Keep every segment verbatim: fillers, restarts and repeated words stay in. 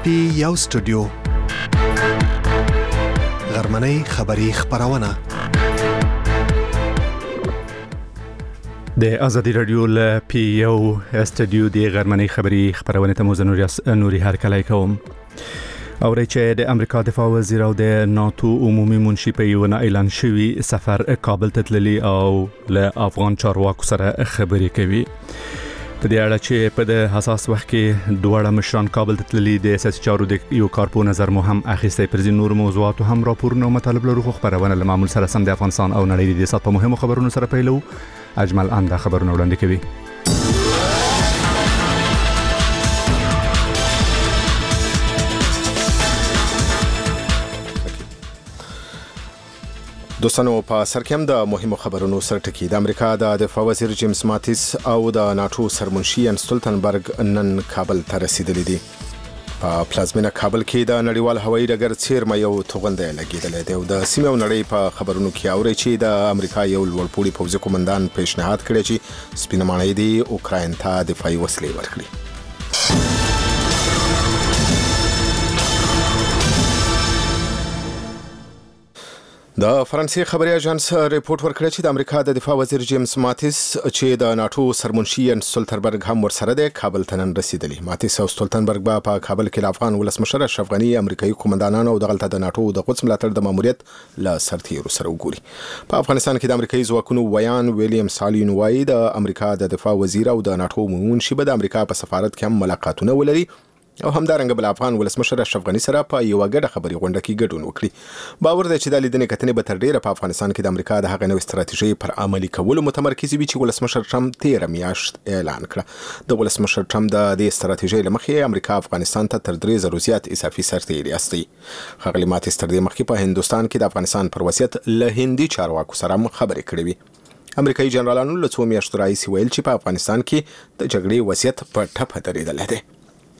پی یو سټوډیو غرمنۍ خبری خبرونه د ازادي رادیو ل پی یو سټوډیو د غرمنۍ خبری خبرونه ته موزه نوري هر کله کوم او چې د امریکا دفاع وزیر او د ناتو عمومي منشي په یو نه اعلان شوی سفر کابل ته تللی او له افغان چارواکو سره خبرې کوي. په دې اړه چې په د حساس وخت کې دوه مشران کابل ته تللی د سیاسي چارو د یو کارپو نظر مو هم اخیسته. پر ځینو نور موضوعات هم راپورونه او مطالب لرو خو خبرونه له معمول سره سم د افغانستان او نړۍ د سات په مهمو خبرونو سره پیلو. اجمل انده خبرونه وړاندې کوي. دوستانو په سرکم د مهمو خبرونو سره ټکی د امریکا د دفاع وزیر جیمز ماتیس او د ناتو سرمنشي ان ستولتنبرګ نن کابل ته رسیدلی دي. په پلازمینه کابل کې د نړیوال هوایي ډګر څیرمه یو توغنده لګیدلې ده او د سیمه او نړۍ په خبرونو کې اوري چې د امریکا یو لوړپوړي پوځي قومندان پیشنهاد کړی چې سپینمانۍ دی اوکراین ته دفاعي وسلې ورکړي. د فرانسې خبري اژانس ریپورت ورکړی چې د امریکا د دفاع وزیر جیمز ماتیس چې د ناتو سرمنشي ان ستولتنبرګ هم ورسره د کابل ته نن رسیدلی. ماتیس او ستولتنبرګ به په کابل کې د افغان ولسمشر اشرف غني امریکایي قومندانانو او دغلته د ناتو د قدس ملاتړ د ماموریت له سرتیرو سره وګوري. په افغانستان کې د امریکایي ځواکونو ویان ویلیام سالین وایي د امریکا د دفاع وزیر او د ناتو منشي به د امریکا په سفارت کې هم ملاقاتونه ولري او همدارنګه بل افغان ولسمشر اشرف غني سره په یو غډه خبري غونډه کې ګډون وکړي. باور دی چې د لیدنې کتنې به تر ډیره په افغانستان کې د امریکا د هغه نوې ستراتیژي پر عملي کولو متمرکز وي چې ولسمشر ټرمپ تیر میاشت اعلان کړ. د ولسمشر ټرمپ د دې ستراتیژي لمخې امریکا افغانستان ته تر درې زره زیات اضافي سرتیري استي. خغلی ماتیس تر دې مخکې په هندستان کې د افغانستان پر وضعیت له هندي چارواکو سره خبرې کړې وي. امریکایي جنرالانو له څو میاشتو راهیسې ویل چې په افغانستان کې د جګړې وضعیت په ټپه درېدلی دی.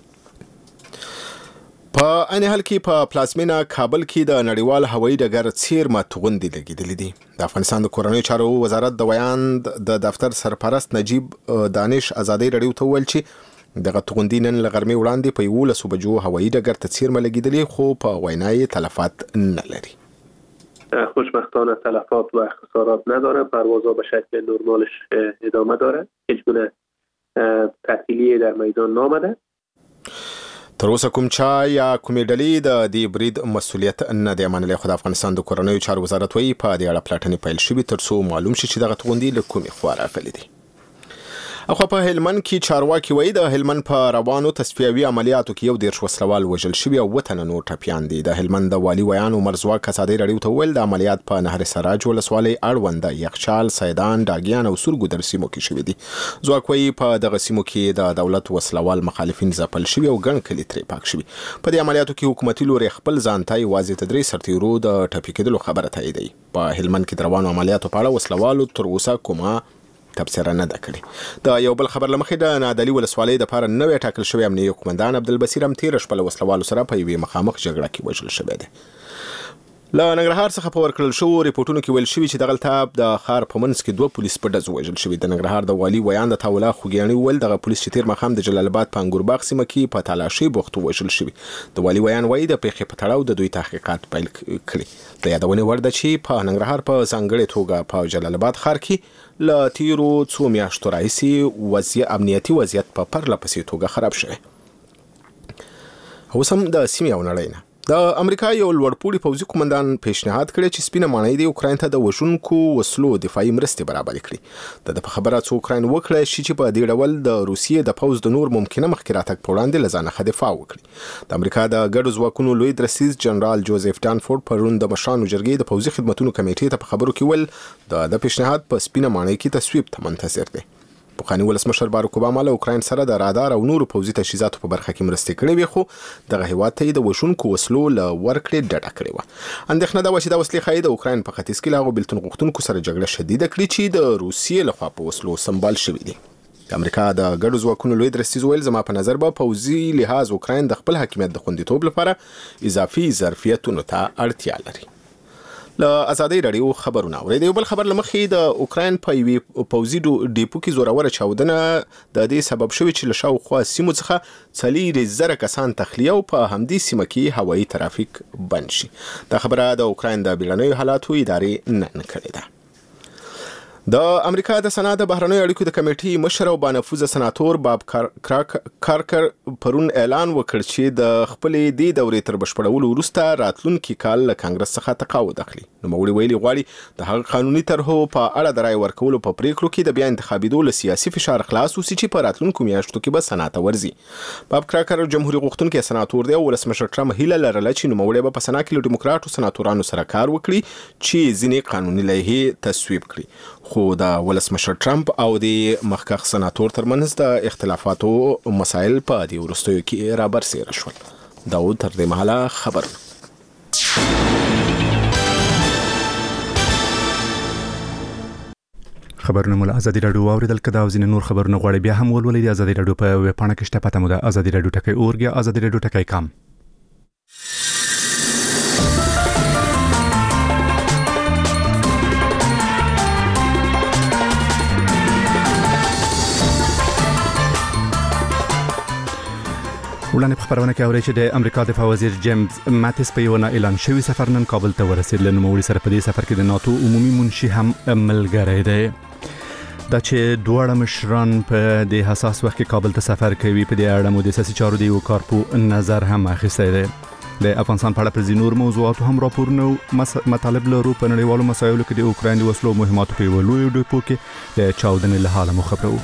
په ان حال کې په پلازمینه کابل کې د نړیوال هوایي ډګر څیرمه توغندې لګیدلې دي. د افغانستان د کورنیو چارو وزارت د ویان د دفتر سرپرست نجیب دانش ازادي رادیو ته ویل چې دغه توغندې نن له غرمې وړاندې په یولسو بجو هوایي ډګر ته څیرمه لګیدلې خو په وینای تلفات نه لري. خوشبختانه تلفات و خسارات نداره. پروازها به شکل نرمالش ادامه داره. هیچ گونه تعطیلی در میدان نامده. تر اوسه کوم چا یا کومې ډلې د دې برید مسؤلیت نه دی منلی خو د افغانستان د کورنیو چارو وزارت وایي په دې اړه پلاټنې پیل شوي تر څو معلوم شي چې دغه توغندې له کومې خوا راغلي دي. اخو په هلمند کې چارواکي وایي د هلمند په روانو تصفیوي عملیاتو کې یو دېرش وسلوال وژل شوي او اووه تنه نور ټپیان دي. د هلمند د والي ویان عمر ځواک ازادي رادیو ته وویل د عملیات په نهر سراج ولسوالۍ اړونده یخچال سیدان ډاګیان او سورګودر سیمو کې شوي دي. ځواک وایي په دغه سیمو کې د دولت وسلوال مخالفین ځپل شوي او ګڼ کلي ترې پاک شوي. په دې عملیاتو کې حکومتي لوري خپل ځان ته یوازې د درې سرتیرو د ټپي کېدلو خبره تاییدوي. په هلمند کې د روانو عملیاتو په اړه وسلوالو تر اوسه کومه تبصره نه ده کړې. د یو بل خبر لمخې د نادعلي ولسوالۍ د پاره نوې ټاکل شوی امنیتي قومندان عبدالبصیر هم تیر شپه له وسلوالو سره په یوې مخامخ جګړه کې وژل شوی دی. له ننګرهار څخه په ورکړل شو ریپورتونو کې ویل شوی چې دغلته د خار په منځ کې دوه پولیس په ډزو وژل شوي. د ننګرهار د والي ویان د تاولا خوګیاني ویل دغه پولیس چې تیر مخام د جلال آباد په انګورباغ سیمه کې په تالاشي بوختو وژل شوي. د والي ویان وایي د پیښې په تړاو د دوی تحقیقات پیل کړي. د یادونې وړ ده چې په ننګرهار په ځانګړې توګه په جلال آباد ښار کې له تیرو څو میاشتو راهیسې وضعیت امنیتي وضعیت په پرله پسې توګه خراب شوی. اوس هم د سیمې او نړۍ نه د امریکا یو لوړپوړي پوځي قومندان پیشنهاد کړی چې سپینه ماڼۍ د اوکراین ته د وژونکو وسلو دفاعي مرستې برابرې کړي. د په خبره څو اوکراین وکړی شي چې په دې ډول د روسیې د پوځ د نور ممکنه مخکې راتګ په وړاندې له ځانه دفاع وکړي. د امریکا د ګډو ځواکونو لوی درسیز جنرال جوزف ډانفورد پرون د مشرانو جرګې د پوځي خدمتونو کمیټې ته په خبرو کې ویل د پیشنهاد په سپینه ماڼۍ کې تصویب ته منتظر دی. پخوانی ولسمشر باراک اوباما له اوکراین سره د رادار او نورو پوځي تجهیزاتو په برخه کې مرستې کړې وي خو دغه هیواد ته د وژونکو وسلو له ورکړې ډډه کړې وه. اندېښنه ده چې دا وسلې ښایي د اوکراین په ختیځ کې له هغو بېلتون غوښتونکو سره جګړه شدیده کړي چې د روسیې لخوا په وسلو سمبال شوي دي. د امریکا د ګډو ځواکونو لوی درستیز ویل زما په نظر به پوځي لحاظ اوکراین د خپل حاکمیت د خوندیتوب لپاره اضافي ظرفیتونو ته اړتیا لري. له ازادي رادیو خبرونه ورې دی بل خبر لمخې د اوکرين په وی پوزي ډیپو کې زوراور چاودنه د دې سبب شوی چې له شاوخوا سیمو څخه څلور زره کسان تخلیه او په همدې سیمه کې هوایي ترافیک بند شي. دا خبره د اوکرين د بیړنیو حالاتو ادارې نن کړې ده. د امریکا د سنا د بهرنیو اړیکو د کمیټې مشر او بانفوذ سناتور باب کارکر پرون اعلان وکړ چې د خپلې د دورې تر بشپړولو وروسته راتلونکي کال له کانګرس څخه تقاعد اخلي. نو موري ویلي غواړي د هغه قانوني طرحو په اړه د رای ورکولو په پریکړو کې د بیا انتخابېدو له سیاسي فشار خلاص وسی چې په راتلونکو میاشتو کې به سنا ته ورځي. باب کارکر جمهوریت غوښتونکي سناتور دی او ولسمشر ټرمپ هیله لرله چې نو موري به په سنا کې له دیموکراتو سناتورانو سره کار وکړي چې ځینې قانوني لایحې تصویب کړي. خو د ولسمشر ټرمپ او د مخکښ سناتور ترمنځ د اختلافاتو مسایل په دې وروستیو کې را برسېره شول. داود تر دې مهاله خبر خبرونه مول ازادي رادیو اوریدل کدا او ځین نور خبرونه غواړي بیا هم ولولئ د ازادي رادیو په ویب پاڼه کې شته پته مو د ازادي رادیو ټکی اورګیا ازادي رادیو ټکی کام. وړاندې په خبرونه کې اوري چې د امریکا دفاع وزیر جیمز ماتیس په یو نه اعلان شوی سفر نن کابل ته ورسېد. له نوموړي سره په دې سفر کې د ناتو عمومي منشي هم ملګری دی. دا چې دواړه مشران په دې حساس وخت کې کابل ته سفر کوي په دې اړه مو د سیاسي چارو د یو کارپو نظر هم اخیستی دی. د افغانستان په اړه پر ځینو موضوعاتو هم راپورونه مطالب لرو. په نړیوالو مسایلو کې د اوکراین د وسلو مهماتو په یو لوی ډیپو کې د چاودنې له حاله مو خبرو.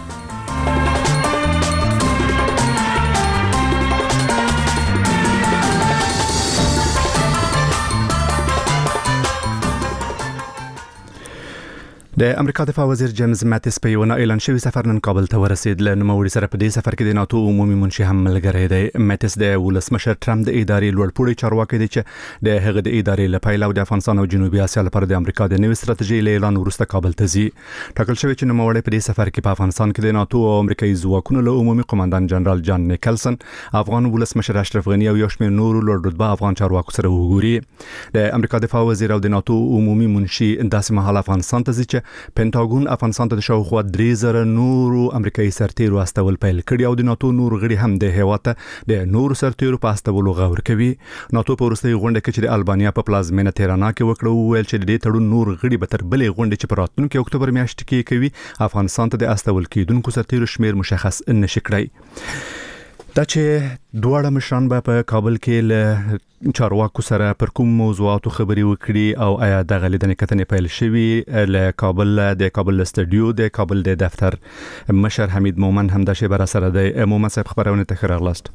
د امریکا دفاع وزیر جیمز ماتیس په یو نه اعلان شوی سفر نن کابل ته ورسېد. له نوموړي سره په دې سفر کې د ناتو عمومي منشي هم ملګری دی. ماتیس د ولسمشر ټرمپ د ادارې لوړپوړي چارواکي دی چې د هغه د ادارې له پیل او د افغانستان او جنوبي اسیا لپاره د امریکا د نوې ستراتیژۍ له اعلان وروسته کابل ته ځي. ټاکل شوی چې نوموړی په دې سفر کې په افغانستان کې د ناتو او امریکایي ځواکونو له عمومي قومندان جنرال جان نیکلسن، افغان ولسمشر اشرف غنی او یو شمېر نورو لوړ رتبه افغان چارواکو سره وګوري. د امریکا دفاع وزیر او د ناتو عمومي منشي داسې مهال افغانستان ته ځي چې پینټاګون افغانستان ته د شاوخوا درې زره نورو امریکایي سرتیرو استول پیل کړي او د ناتو نور غړي هم د هیواد د نورو سرتیرو په استولو غور کوي. ناتو په وروستۍ غونډه کې چې د البانیا په پلازمینه تهران کې وکړه ویل چې د دې تړون نور غړي به تر بلې غونډې چې په راتلونکي اکتوبر میاشت کې کوي افغانستان ته د استول کېدونکو سرتیرو شمیر مشخص نشي کړی. دا چې دواړه مشران به په کابل کې له چارواکو سره پر کوم موضوعاتو خبري وکړي او آیا د غلیدنې کتنې پیل شوي له کابل د کابل استودیو د کابل د دفتر مشر حمید مومن هم د شبر سره د مومن صاحب خبرونه تخیر اغلاست.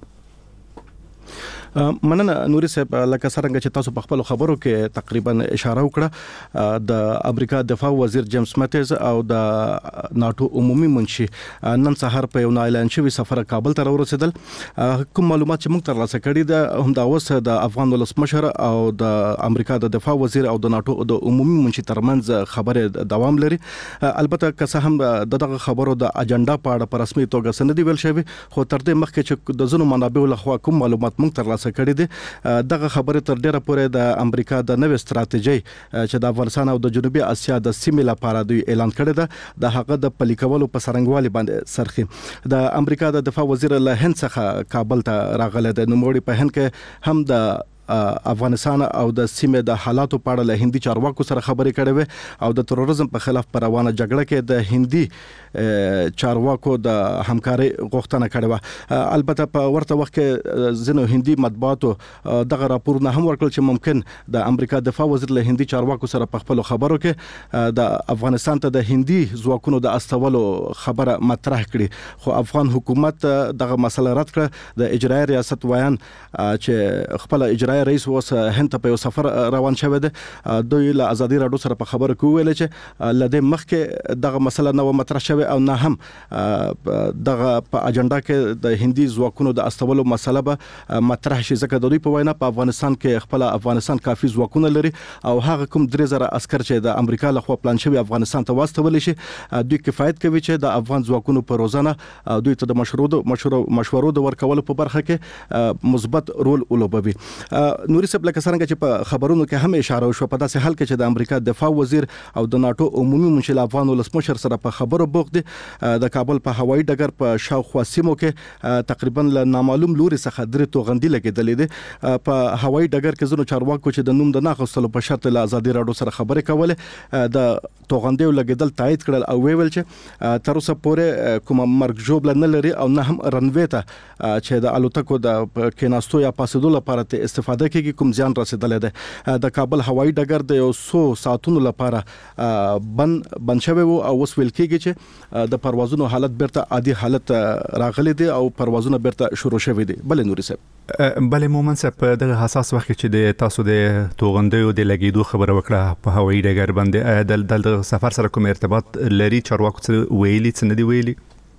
مننه نوري صاحب، لکه څنګه چې تاسو په خپل خبرو کې تقریبا اشاره وکړه د امریکا دفاع وزیر جیمز ماتیز او د ناتو عمومي منشي نن سهار په یو اعلان شوی سفر کابل ته ورسېدل. کوم معلومات چې موږ ترلاسه کړي د هم دا اوس د افغان ولسمشر او د امریکا د دفاع وزیر او د ناتو د عمومي منشي ترمنځ خبره دوام لري. البته که څه هم دغه خبرو د اجنډا په اړه په رسمي توګه سندې ویل شوی، خو تر دې مخکې چې د زونو منابعو لخوا کوم معلومات موږ ترلاسه کړي دي دغه خبره تر ډیره پورې د امریکا د نوې ستراتیژۍ چې د افغانستان او د جنوبي اسیا د سیمې لپاره دوی اعلان کړی ده د هغه د پلي کولو په څرنګوالي باندې سرخي. د امریکا د دفاع وزیر له هند څخه کابل ته راغلی دی. نوموړي په هند کې هم د افغانستان او د سیمې د حالاتو په اړه له هندي چارواکو سره خبرې کړې وې او د تروریزم په خلاف پر روانه جګړه کې د هندي چارواکو د همکاري غوښتنه کړې وه. البته په ورته وخت کې ځینو هندي مطبوعاتو دغه راپورونه هم ورکړل چې ممکن د امریکا دفاع وزیر له هندي چارواکو سره په خپل خبرو کې د افغانستان ته د هندي ځواکونو د استولو خبره مطرح کړي، خو افغان حکومت دغه مسله رد کړه. د اجرایي ریاست وایان چې خپل اجرایي رئیس اوس هند ته په یو سفر روان شوی دی، دوی له ازادي رادیو سره په خبره کې ویل چې لدې مخکې دغه مسله نه مطرح شوی او نه هم دغه په اجنډا کې د هندي ځواکونو د استولو مسله به مطرح شي، ځکه د دوی په وینا په افغانستان کې خپل افغانستان کافي ځواکونه لري او هغه کوم درې زره عسكر چې د امریکا لخوا پلان شوی افغانستان ته واستول شي دوی کفایت کوي چې د افغان ځواکونو په روزانه دوی ته د مشورو مشورو د ورکولو په برخه کې مثبت رول ولوبوي. نوري صاحب لکه څنګه چې په خبرونو کې هم اشاره وشو په داسې حال کې چې د امریکا دفاع وزیر او د ناتو عمومي منشي افغان ولسمشر سره په خبرو بوخت دي د کابل په هوایي ډګر په شاوخوا سیمو کې تقریبا له نامعلوم لوري څخه درې توغندي لګیدلې دي په هوایي ډګر کې زنو چارواکو چې د نوم د ناغستلو په شرط له ازادي راډیو سره خبرې کوله د توغندي لګیدل تایید کړل او ویل چې تر اوسه پورې کوم مرګ جوړ نه لري او نه هم رنوي ته چې د الوتکو د کېناستو یا پاسېدو لپاره ته استفاده کوي کوم ځان رسیدلې ده د کابل هوایي ډګر د یو څو ساعتونو لپاره بند بند شوی او اوس ویل کېږي چې د پروازونو حالت بیرته عادي حالت راغلی دی او پروازونه بیرته شروع شوي دي. بل نوري صاحب بلې مومن صاحب د حساس وخت چې د تاسو د توغندیو د لګیدو خبره وکړه په هوایي ډګر باندې د سفر سره کوم ارتباط لري چارواکو څه ویلي څه نه دی ویلي؟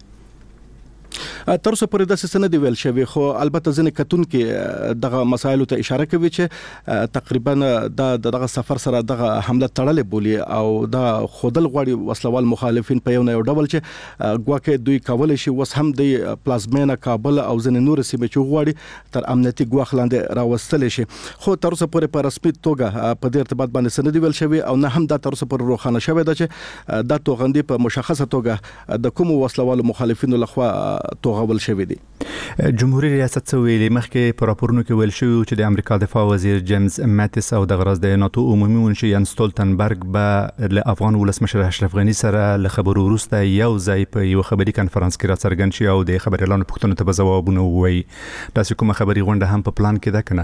تر اوسه پورې د سند دی ویل شوی خو البته ځنې کتون کې دغه مسایلو ته اشاره کوي چې تقریبا د دغه سفر سره دغه حمله تړلې بولی او دا خودل غوړي وسلوال مخالفین په یو نه یو ډول چې ګواکې دوی کول شي وس هم د پلازمینه کابل او ځنې نور سیمې چې غوړي تر امنیتي ګواخ لاندې راوستل شي خو تر اوسه پورې په رسمي توګه په دې ارتباط باندې سند دی ویل شوی او نه هم دا تر اوسه پورې روښانه شوی ده چې دا توغندي په مشخصه توګه د کوم وسلوال مخالفینو لخوا توغول شوی دی. جمهوریت ریاست څه ویلي مخکې په راپورونو کې ویل شوی چې د امریکا دفاع وزیر جیمز ماتیس او د غرض د ناتو عمومي منشي یان ستولتنبرګ به له افغان ولسمشر اشرف غنی سره له خبرو وروسته یو ځای په یو خبري کانفرنس کې راڅرګند شي او د خبريالانو پوښتنو ته به ځوابونه ووایي. داسې کومه خبري غونډه هم په پلان کې ده کنه؟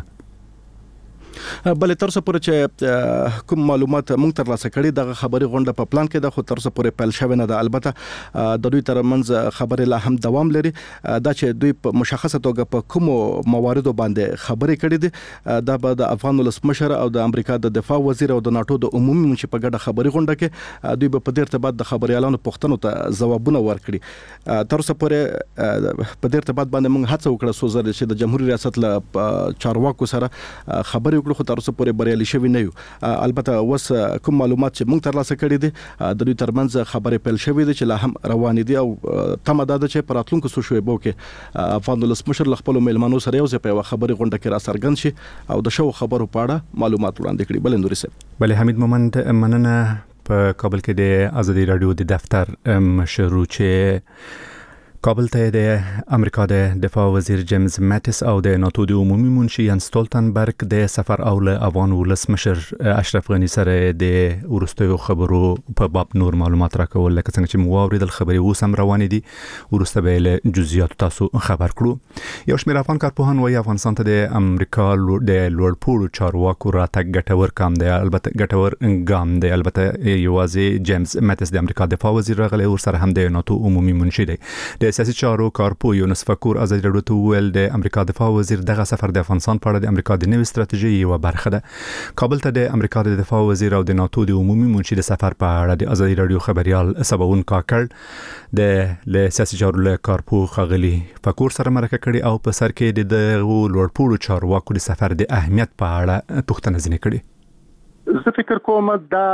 بل تر څو پورې چې کوم معلومات مونږ تر لاسه کړي دغه خبري غونډه په پلان کې ده خو تر څو پورې پیل شوی نه ده. البته د دوی ترمنځ خبرې لا هم دوام لري دا چې دوی په مشخصه توګه په کوم مواردو باندې خبرې کړي دي دا به د افغان ولسمشر او د امریکا د دفاع وزیر او د ناتو د عمومي منشي په ګډه خبري غونډه کې دوی په دې ارتباط د خبريالانو پوښتنو ته ځوابونه ورکړي. تر څو پورې په دې ارتباط باندې مونږ هڅه وکړه سو زر چې د جمهوریت ریاست له چارواکو سره خبرې وکړو خو تر اوسه پورې بریالي شوی نه یو. البته اوس کوم معلومات چې موږ تر لاسه کړي دي د دوی ترمنځ خبرې پیل شوې دي چې لا هم روان دي او تمه ده چې په راتلونکو څو شوي بو کې افغان ولسمشر خپل میلمنو سره یو ځای په خبري غونډه کې را څرګند شي او د شو خبرو په اړه معلومات وړاندې کړي. بل نوري صاحب بل حمید مومند مننه. په کابل کې د ازادي رادیو د دفتر مشرو چې کابل ته د امریکا د دفاع وزیر جیمز ماتیس او د ناتو د عمومي منشي یان ستولتنبرګ د سفر او له افغان ولسمشر اشرف غنی سره د ورستیو خبرو په باب نور معلومات راکول لکه څنګه چې مو اوریدل خبري اوس هم روان دي ورسته به له جزئیات تاسو خبر کړو. یو شمېر افغان کارپوهان وايي افغانستان ته د امریکا د لوړپوړو چارواکو راتګ ګټور کام دی البته ګټور ګام دی البته یوازې جیمز ماتیس د امریکا دفاع وزیر راغلی ور سره هم د ناتو عمومي منشي دی. د سیاسي چارو کارپو یونس فکور ازادي راډیو ته ویل د امریکا دفاع وزیر دغه سفر د افغانستان په اړه د امریکا د نوې ستراتیژي یو برخه ده. کابل ته د امریکا د دفاع وزیر او د ناتو د عمومي منشي د سفر په اړه د ازادي راډیو خبريال سباون کاکړ د له سیاسي چارو له کارپو خغلی فکور سره مرکه کړي او په سر کې د لوړپوړو چارواکو د سفر د اهمیت په اړه پوښتنه ځنې کړي. زه فکر کوم دا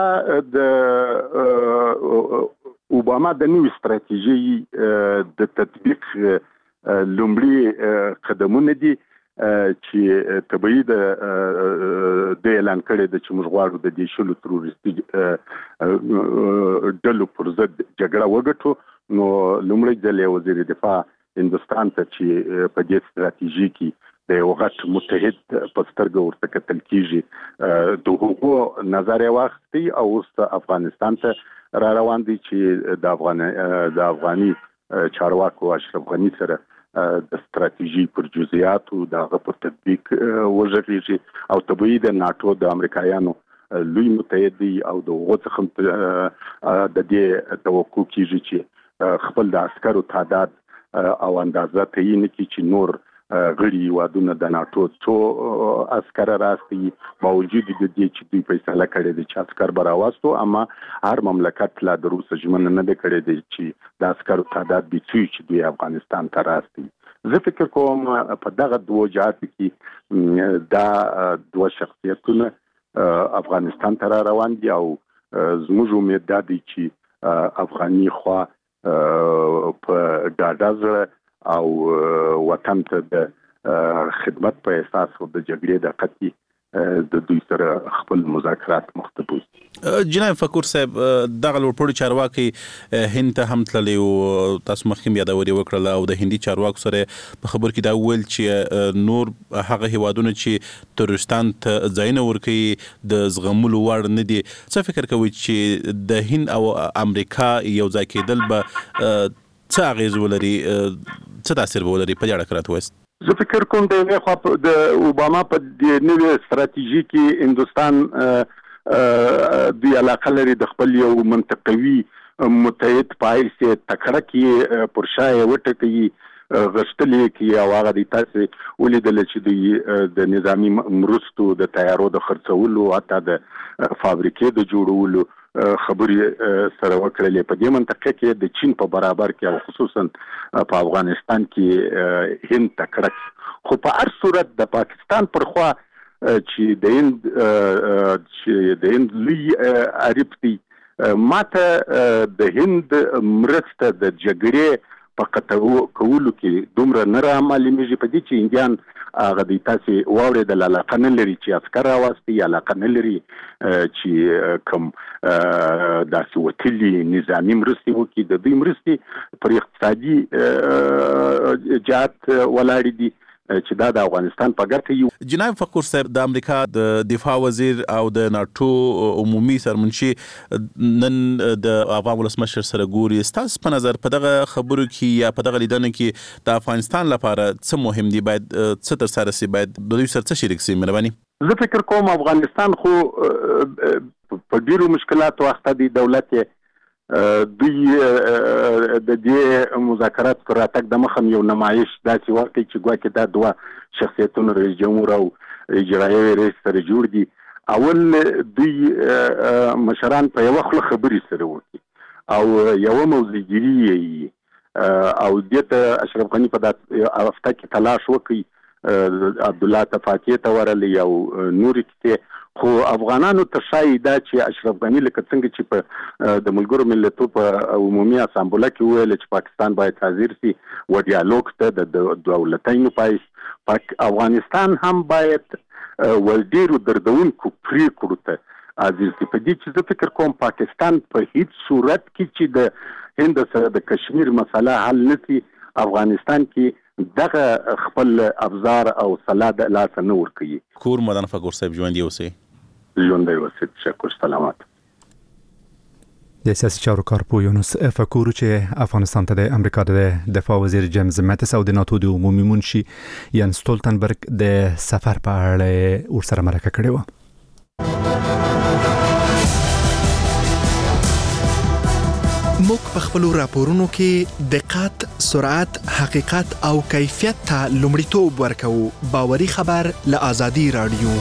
د اوباما د نوې ستراتیژي د تطبیق لومړي قدمونه دي چې طبيعي د د اعلان کړي د چې موږ غواړو د دې شلو تروریستي ډلو پر ضد جګړه وګټو. نو لومړی ځل وزیر دفاع هندستان ته چې په دې ستراتیژي کې د یو غټ متحد په سترګه ورته کتل کیږي د هغو نظر واخلي او اوس افغانستان ته را روان دي چې د افغان د افغاني چارواکو اشرف غنی سره د ستراتیژي پر جزئیاتو د هغه په تطبیق وژغېږي او طبيعي د ناتو د امریکایانو لوی متحد دي او د هغو څخه د دې توقع کیږي چې خپل د عسکرو تعداد او اندازه تعیین کړي چې نور غړي وادونه د ناتو څو عسكر راستي باوجود د دې چې دوی فیصله کړې ده چې عسكر براوستو اما هر مملکت لا د روس ژمن نه ده کړې ده چې د عسكرو تعداد به څو چې دوی افغانستان ته راستي. زه فکر کوم په دغه دوه جهات کې دا دوه شخصیتونه افغانستان ته روان دي او زموږ امید ده چې افغاني خوا په ډاډه زړه او وطن ته د خدمت په اساس او د جګړې د قطعي د دوی سره خپل مذاکرات مختبوز. جناب فکور صاحب دغه لوړپوړي چارواکي هند ته هم تللی او تاسو مخکې یادوري وکړل او د هندي چارواکو سره په خبر کې دا ویل چې نور هغه هیوادونه چې ترورستان ته ځایونه ورکوي د زغملو وړ نه دي. څه فکر کوئ چې د هند او امریکا یو ځای کېدل به څه اغیز ولري، څه تاثیر به ولري په دې اړه که راته ووایاست؟ زه فکر کوم د یوې خوا د اوباما په دې نوې ستراتیژي کې هندوستان دوی علاقه لري د خپل یو منطقوي متحد په حیث تکړه کې پر شا یې وټکوي غښتلې کې او هغه د تاسې ولیدل چې دوی د نظامي مرستو د تیارو د خرڅولو حتی د فابریکې د جوړولو خبرې سره وکړلې. په دې منطقه کې د چین په برابر کې او خصوصا په افغانستان کې هند تکړه، خو په هر صورت د پاکستان پر خوا چې د هند چې د هند لوی عریب دی ماته د هند مرسته د جګړې په قطع کولو کې دومره نه رامعلومېږي. په دې چې هندیان هغه د تاسې واورېدل علاقه نه لري چې عسکر راواستي، علاقه نه لري چې کوم داسې وتلي نظامي مرستې وکړي. د دوی مرستې پر اقتصادي جهت ولاړې دي چې دا د افغانستان په ګټه یو. جناب فقور صاحب، د امریکا د دفاع وزیر او د ناټو عمومي سرمنشي نن د افغان ولسمشر سره ګوري. ستاسو په نظر په دغه خبرو کې یا په دغه لیدنه کې د افغانستان لپاره څه مهم دي، باید څه ترسره شي، باید د دوی سره څه شریک شي؟ مهرباني. زه فکر کوم افغانستان خو په ډیرو مشکلاتو اخته دی. دولت دوی د دې مذاکرات پر راتګ د مخم یو نمایش داسې ورکړي چې ګواکې دا دوه شخصیتونه رئیس جمهور او اجرایي رئیس سره جوړ دي. اول دوی مشران په یوه خوله خبرې سره وکړي او یوه موضوعګیري یې او دې ته اشرف غني په هفته کې تلاش وکړي، عبدالله تفاکې ته ورلی او نورې کیسې. خو افغانانو ته ښایي دا چې اشرف غني لکه څنګه چې په د ملګرو ملتونو په عمومي اسامبله کې وویل چې پاکستان باید حاضر سي و ډیالوګ ته د دولتینو په افغانستان هم باید ول ډیرو دردونکو پریکړو ته حاضر سي. په دې چې زه فکر کوم پاکستان په هیڅ صورت کې چې د هند سره د کشمیر مسله حل نشي، افغانستان کې دغه خپل افزار او سلاد لاس نه ورکوي. کور مدن فقور صاحب ژوندي اوسئ. ژوندی اوسئ. تشکر. سلامات. د سیاسي چارو کارپو یونس فکور چې افغانستان ته د امریکا د دفاع وزیر جیمز ماتس او د ناتو د عمومي منشي یان ستولتنبرګ د سفر په اړه ورسره مرکه کړې و. موږ په خپل راپورونو کې دقت، سرعت، حقیقت او کیفیت ته لومړیتوب ورکوو. باوري خبر له آزادي رادیو.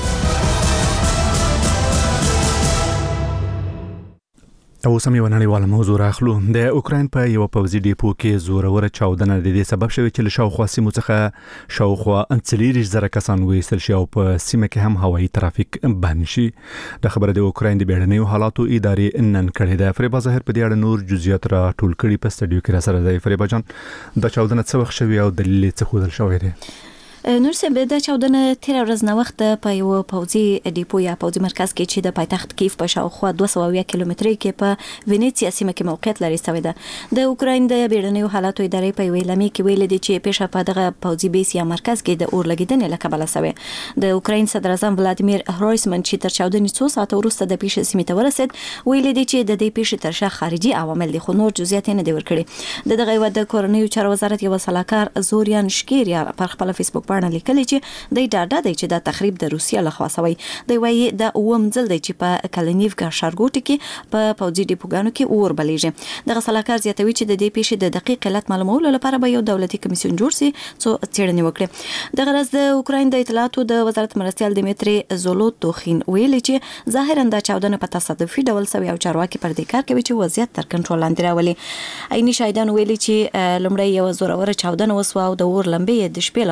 او سم یو نړیواله موضوع راخلو. د اوکراین په یو پوځي ډیپو کې زوروره چاودنه د دې سبب شوی چې له شاوخوا سیمو څخه شاوخوا څلور زره کسان وایستل شي او په سیمه کې هم هوایي ترافیک بند شي. د خبره د اوکراین د بیړنیو حالاتو ادارې نن کړې ده. فریبا ظاهر په دې اړه نور جزئیات را ټول کړي په سټډیو کې را سره دی. فریبا جان، د چاودنه څه وخت شوی او دلیل څه خودل شوی دی؟ نور سه د چاودنه تیر ورځ نه وخت په یو پوځي ډیپو یا پوځي مرکز کې چې د پایتخت کیف په شاوخوا دوه سوه اویا کیلومترۍ کې په وینیسیا سیمه کې موقعیت لري سوی ده. د اوکراین د بیړنیو حالاتو ادارې په ویلامي کې ویل دي چې پیښه په دغه پوځي بیس یا مرکز کې د اور لګیدنې له کبله سوی. د اوکراین صدر اعظم ولادیمیر هرویسمن چې تر چاودنې څو ساعت وروسته د پیښې سیمې ته ورسید ویل دي چې د دې پیښې تر شا خارجي عوامل دي، خو نور جزئیات نه دي ورکړي. د دغه د کورنیو چارو وزارت یو سلاکار زوریان شکیریا پر خپل فیسبوک باندې لیکلی چې د ډاډه دی چې دا تخریب د روسیا لخوا شوی دی. وایي دا اوم ځل دی چې په کلینیفکا ښارګوټي کې په پوځي ډیپوګانو کې اور بلیږي. دغه سلاکار زیاتوي چې د دې پیښې د دقیق علت معلومولو لپاره به یو دولتي کمیسیون جوړ شي څو څېړنې وکړي. دغه ورځ د اوکراین د اطلاعاتو د وزارت مرستیال دیمیتری زولوتوخین ویلي چې ظاهرا دا چاودنه په تصادفي ډول شوی او چارواکي پر دې کار کوي چې وضعیت تر کنټرول لاندې راولي. عیني شاهدان ویلي چې لومړی یو زوروره چاودنه وسوه او د اور لمبې د شپې له خوا لیدل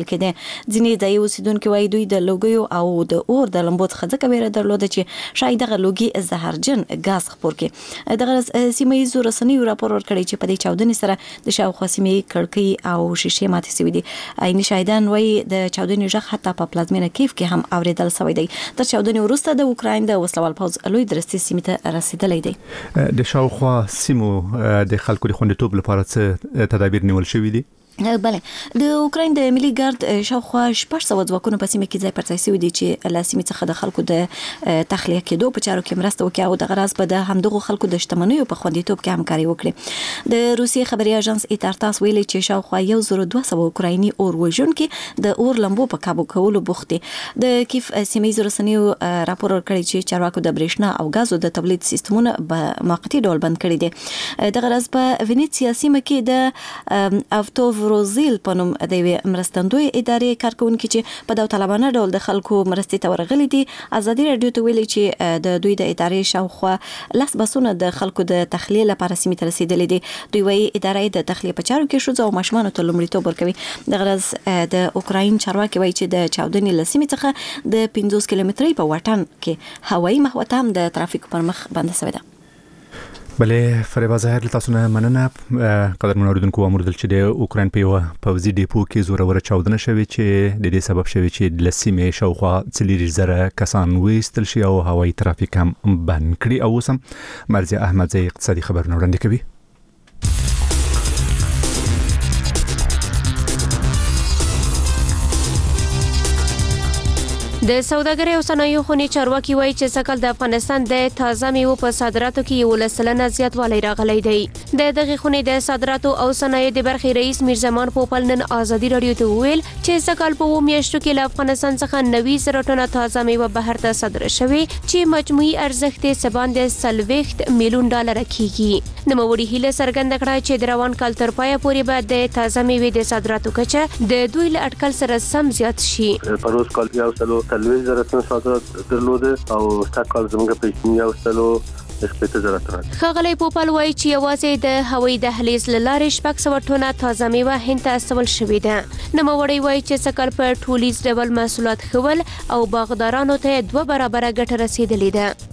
کې ده. ځینې ځایي اوسیدونکو وایي دوی د لوګیو او د اور د لمبو څخه ځکه ویره درلوده چې شاید دغه لوګي زهرجن غاز خپور کړي. دغه سیمه ییزو رسنیو راپور ورکړی چې په دې چاودنې سره د شاوخوا سیمې کړکۍ او شیشې ماتې شوې دي. عیني شاهدان وایي د چاودنې غږ حتی په پلازمینه کیف کې هم اوریدل شوی دی. تر چاودنې وروسته د اوکراین د وسلوال پوځ لوی درستي سیمې ته رسیدلی دی. د شاوخوا سیمو د خلکو د خوندیتوب لپاره څه تدابیر نیول شوي دي؟ بله، د اوکراین د ملي ګارد شاوخوا شپږ سوه ځواکونه په سیمه کې ځای پر ځای شوي دي چې له سیمې څخه د خلکو د تخلیه کېدو په چارو کې مرسته وکړي او دغه راز به د همدغو خلکو د شتمنیو په خوندیتوب کې همکاري وکړي. د روسیې خبري اژانس ایتارتاس ویلي چې شاوخوا یو زر دوه سوه اوکرایني اور وژونکي د اور لمبو په کابو کولو بوخت دي. د کیف سیمه ییزو رسنیو راپور ورکړی چې چارواکو د برېښنا او غازو د تولید سیستمونه په موقتي ډول بند کړي دي. دغه راز په وینیسیا سیمه کې د افتوف روزیل په نوم د یوې مرستندوی ادارې کارکونکي چې په داوطلبانه ډول د خلکو مرستې ته ورغلي دي ازادي رادیو ته ویلي چې د دوی د ادارې شاوخوا لس بسونه د خلکو د تخلیه لپاره سیمې ته رسیدلي دي. دوی وایي ادارې د تخلیه په چارو کې ښځو او ماشومانو ته لومړیتوب ورکوي. دغه راز د اوکراین چارواکي وایي چې د چاودنې له سیمې څخه د پنځوس کیلومترۍ په واټن کې هوایي محوطه هم د ترافیک پر مخ بنده شوې ده. بله فریبا ظاهر له تاسو نه مننه. قدرمن اوریدونکو امردل چې د اوکراین په یو پوځي ډیپو کې زوروره چاودنه شوې چې د دې سبب شوې چې د سیمې شاوخوا څلور زره کسان وایستل شي او هوایي ترافیک هم بند کړي. او اوس هم مرزیه احمدزی اقتصادي خبرونه وړاندې کوي. د سوداګرۍ او صنایعو خونې چارواکي وایي چې سږکال د افغانستان د تازه میوو په صادراتو کې یولس سلنه زیاتوالی راغلی دی. د دغې خونې د صادراتو او صنایعو د برخې رئیس میرزمان پوپل نن ازادي راډیو ته وویل چې سږکال په اووه میاشتو کې له افغانستان څخه نوي زره ټنه تازه میوه بهر ته صادره شوې چې مجموعي ارزښت یې څه باندې څلوېښت میلیون ډالره کېږي. نوموړي هیله څرګنده کړه چې د روان کال تر پایه پورې به د تازه میوې د صادراتو کچه د دوی له اټکل سره سم زیات شي. په روز کال یو سلو څلوېښت زره ټنه صادرات درلوده او سږکال زموږ په شپږ یو سلو شپږ زره ټنه. ښاغلی پوپل وایي چې یوازې د هوایي دهلیز له لارې شپږ سوه ټنه تازه میوه هند ته استول شوې ده. نوموړی وایي چې سږکال په ټولیز ډول محصولات ښه ول او باغدارانو ته دوه برابره ګټه رسیدلې ده.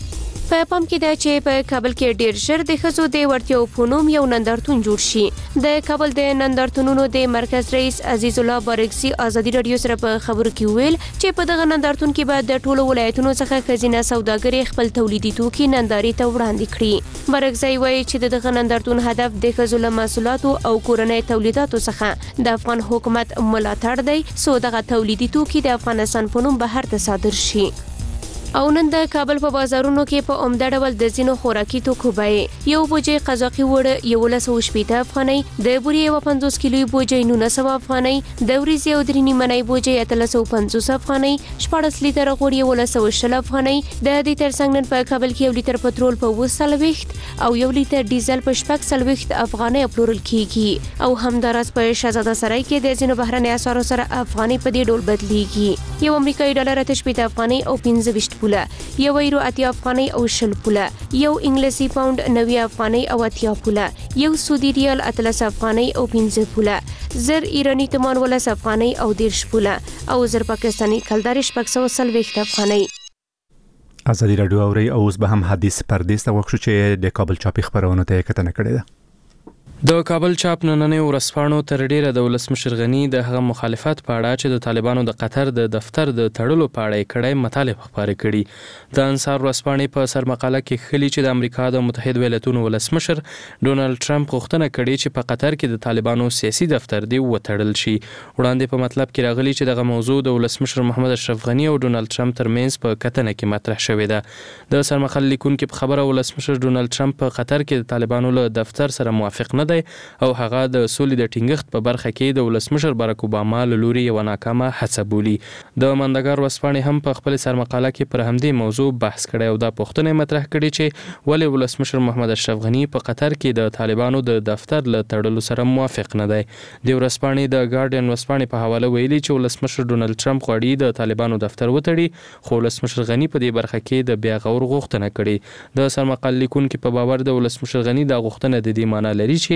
په پام کې ده چې په کابل کې ډیر ژر د ښځو د وړتیاو په نوم یو نندارتون جوړ شي. د کابل د نندارتونونو د مرکز رئیس عزیز الله بارکزي ازادي راډیو سره په خبرو کې ویل چې په دغه نندارتون کې به د ټولو ولایتونو څخه ښځینه سوداګرې خپل تولیدي توکي نندارې ته وړاندې کړي. بارکزي وایي چې دغه نندارتون هدف د ښځو له محصولاتو او کورنۍ تولیداتو څخه د افغان حکومت ملاتړ دی څو دغه تولیدي توکي د افغانستان په نوم بهر ته صادر شي. او نن د کابل په بازارونو کې په عمده ډول د ځینو خوراکي توکو بیې یو بوجۍ قزاقي وړه یولس سوه شپېته افغانۍ، د بورې یوه پنځوس کیلوي بوجۍ نولس سوه افغانۍ، د وریځې او درې نیمنۍ بوجۍ اتلس سوه پنځوس افغانۍ، شپاړس لیتره غوړ یولس سوه شل افغانۍ. د دې ترڅنګ نن په کابل کې یو لیتر پټرول په اووه څلوېښت او یو لیتر ډیزل په شپږ څلوېښت افغانۍ پلورل کیږي. او همداراز په شهزاده سرای کې د ځینو بهرنۍ اسعارو سره افغانۍ په دې ډول بدلیږي. یو امریکایي ډالر اته شپېته افغانۍ او پنځه ویشت پوله، یو یورو اتیا افغانۍ او شل پوله، یو انګلیسي پاوند نوي افغانۍ او اتیا پوله، یو سعودي ریال اتلس افغانۍ او پنځه پوله، زر ایرانی تومان ولس افغانۍ او دېرش پوله او زر پاکستاني کلدارې شپږ سوه څلوېښت افغانۍ. ازادي راډیو اوري او اوس به هم حدیث پردیس ته وښو چې د کابل چاپي خبرونه ته کتنه کړې ده. د کابل چاپ نننۍ ورځپاڼو تر ډیره د ولسمشر غنی د هغه مخالفت په اړه چې د طالبانو د قطر د دفتر د تړلو په اړه کړای مطالب خبرې کړي. د انصار ورځپاڼې په سر مقاله کې خلی چې د امریکا د متحد ایالاتونو ولسمشر ډونالد ټرمپ غوښتنه کړې چې په قطر کې د طالبانو سیاسي دفتر دی وتړل شي. وړاندې په مطلب کې راغلي چې دغه موضوع د ولسمشر محمد اشرف غنی او ډونالد ټرمپ ترمنځ په کتنه کې مطرح شوې ده. د سر مقاله لیکونکو په خبره ولسمشر ډونالد ټرمپ په قطر کې د طالبانو له دفتر سره موافق نه دی او هغه د سولې د ټینګښت په برخه کې د ولسمشر باراک اوباما له لوري یو ناکامه هڅه بولي. د مندګار ورځپاڼې هم په خپل سرمقاله کې پر همدې موضوع بحث کړی او دا پوښتنه مطرح کړې چې ولې ولسمشر محمد اشرف غنی په قطر کې د طالبانو د دفتر له تړلو سره موافق نه دی. د ورځپاڼې د ګارډین ورځپاڼې په حواله ویلي چې ولسمشر ډونالد ټرمپ غواړي د طالبانو دفتر وتړي خو ولسمشر غنی په دې برخه کې د بیا غور غوښتنه کړې. د سرمقاله لیکونکو په باور د ولسمشر غنی د غوښتنه د دې معنی لري چې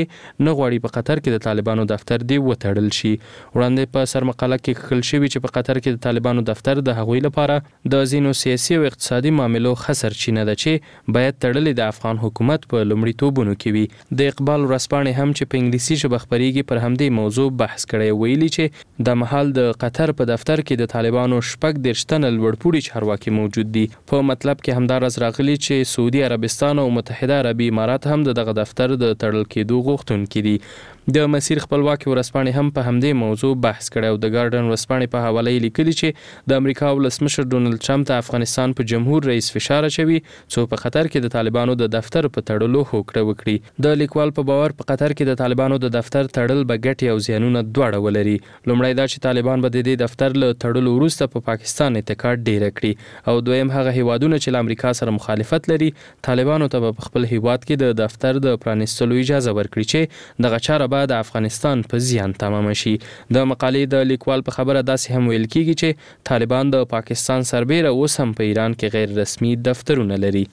چې نه غواړي په قطر کې د طالبانو دفتر دی وتړل شي. وړاندې په سرمقاله کې کړل شوی چې په قطر کې د طالبانو دفتر د هغوی لپاره د ځینو سیاسي او اقتصادي معاملو خسر چینه ده چې باید تړلې د افغان حکومت په لومړیتوبونو کې وي. د اقبال ورځپاڼې هم چې په انګلیسي ژبه خپریږي پر همدې موضوع بحث کړی، ویلي چې د مهال د قطر په دفتر کې د طالبانو شپږ دېرش تنه لوړپوړي چارواکي موجود دي. په مطلب کې همداراز راغلي چې سعودي عربستان او متحده عربي امارات هم د دغه دفتر د تړل کېدو غوښتونکي دي. د مسیر خپلواکي ورځپاڼې هم په همدې موضوع بحث کړی او د ګارډن ورځپاڼې په حواله یې لیکلي چې د امریکا ولسمشر ډونالد ټرمپ ته افغانستان په جمهور رئیس فشار اچوي څو په قطر کې د طالبانو د دفتر په تړلو هوکړه وکړي. د لیکوال په باور په قطر کې د طالبانو د دفتر تړل به ګټې او زیانونه دواړه ولري. لومړی دا چې طالبان به د دې دفتر له تړلو وروسته په پاکستان اتکا ډیره کړي او دویم هغه هیوادونه چې له امریکا سره مخالفت لري طالبانو ته په خپل هیواد کې د دفتر د پرانیستلو اجازه ورکړي چې دغه چاره به د افغانستان په زیان تمام شي. د مقالې د لیکوال په خبره داسې هم ویل کیږي چې طالبان د پاکستان سربیره اوس هم په ایران کې غیر رسمي دفترونه لري.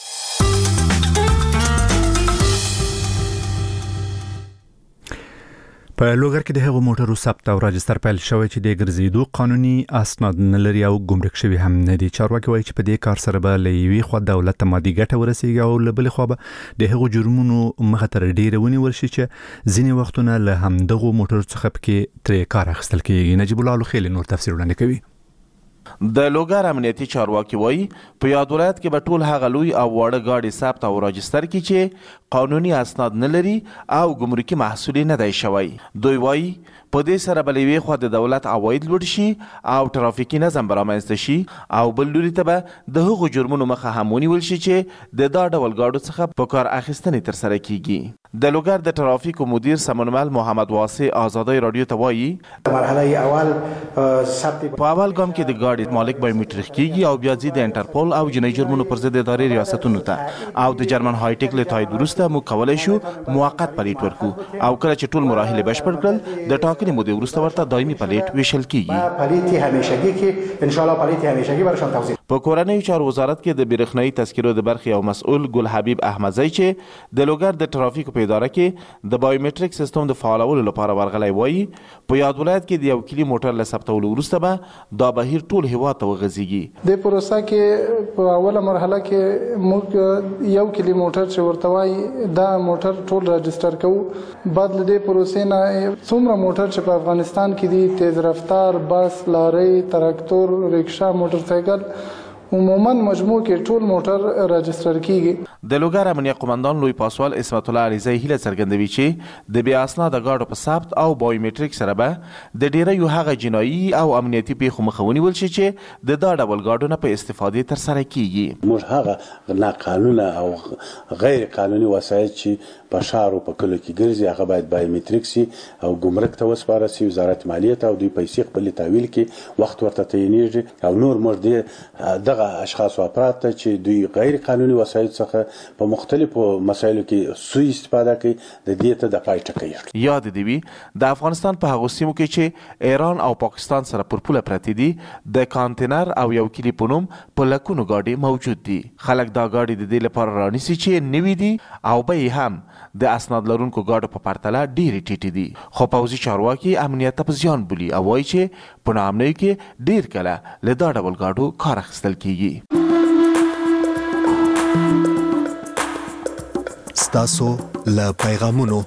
په لوګر کې د هغو موټرو ثبت او راجستر پیل شوی چې د ګرځېدو قانوني اسناد نه لري او ګمرک شوی هم نه دي. چارواکي وایي چې په دې کار سره به له یوې خوا دولت ته مادي ګټه ورسیږي او له بلې خوا به د هغو جرمونو مخه تر ډیره ونیول شي چې ځینې وختونه له همدغو موټرو څخه پکې ترې کار اخیستل کېږي. نجیب الله لوخیل نور تفسیر وړاندې کوي. د لوګر امنیتي چارواکي وایي په یاد ولایت کې به ټول هغه لوی او واړه ګاډي ثبت او راجستر کړي چې قانوني اسناد نه لري او ګمرکي محصول نه دی شوی. دوی وایي په دې سره بل یوې خوا د دولت عواید لوړ شي او ترافیکي نظم برامنځته شي او بل لوري ته به د هغو جرمونو مخه هم ونیول شي چې د دا ډول ګاډو څخه په کار اخیستنې ترسره کیږي. د لوګر د ترافیکو مدیر سمنمل محمد واسع آزادۍ رادیو ته وایي مرحله اول ثبت په اول ګام کې د ګاډي مالک بایومټریک کیږي او بیا ځي د انټرپول او جنایي جرمونو پر ضد ادارې ریاستونو ته او د جرمن هایټیک له تایید وروسته موږ کولی شو موقت پلیټ ورکو او کله چې ټول مراحل بشپړ کړل د ټاکنې مودې وروسته ورته دایمي پلیټ ویشل کیږي. پلیټ همیشگی کې ان شاء الله پلیټ همیشگی برشان توضیح. په کورنیو چارو وزارت کې د برېښنايي تذکرو د برخې او مسؤل ګل حبیب احمدزی چې د لوګر د ترافیکو په اداره کې د بایومټریک سیستم د فعالولو لپاره ورغلی وایي په یاد ولایت کې د یو کلی موټر له ثبتولو وروسته به دا بهیر ټول هیواد ته وغځېږي. د پروسه کې په اوله مرحله کې موږ یو کلی موټر چې ورته وایي دا موټر ټول راجستر کوو. بعد له دې پروسې نه څومره موټر چې په افغانستان کې دي تیز رفتار، بس، لارۍ، تراکتور، رکشا، موټر سایکل عموما مجموع کې ټول موټر راجستر کیږي. د لوګر امنیه قومندان لوی پاسوال اسمت الله علیزی هیله څرګندوي چې د بې اسناده ګاډو په ثبت او بایومټریک سره به د ډیریو هغه جنایي او امنیتي پیښو مخه ونیول شي چې د دا ډول ګاډو نه په استفادې ترسره کیږي. موږ هغه ناقانونه او غیر قانوني وسایل چې په ښارو په کلو کې ګرځي هغه باید بایومټریک سي او ګمرک ته وسپارل سي. وزارت مالیې ته او دوی پیسې خپلې تحویل کړي، وخت ورته تعینېږي او نور موږ د دغه اشخاص او افراد ته چې دوی غیر قانوني وسایل څخه په مختلفو مسایلو کې سوء استفاده کوي د دې ته د پای ټکی. یاد دی وي د افغانستان په هغو سیمو کې چې ایران او پاکستان سره پر پوله پرتې دي د کانټینر او یو کلی په نوم په لکونو ګاډي موجود دي. خلک دا ګاډي د دې لپاره رانیسي چې نوي دي او به هم د اسناد لرونکو ګاډو په پرتله ډېرې ټیټې دي. خو پوځي چارواکي امنیت ته په زیان بولي او وایي چې په ناامنیو کې ډېر کله له دا ډول ګاډو کار اخیستل کیږي. ستاسو له پیغامونو.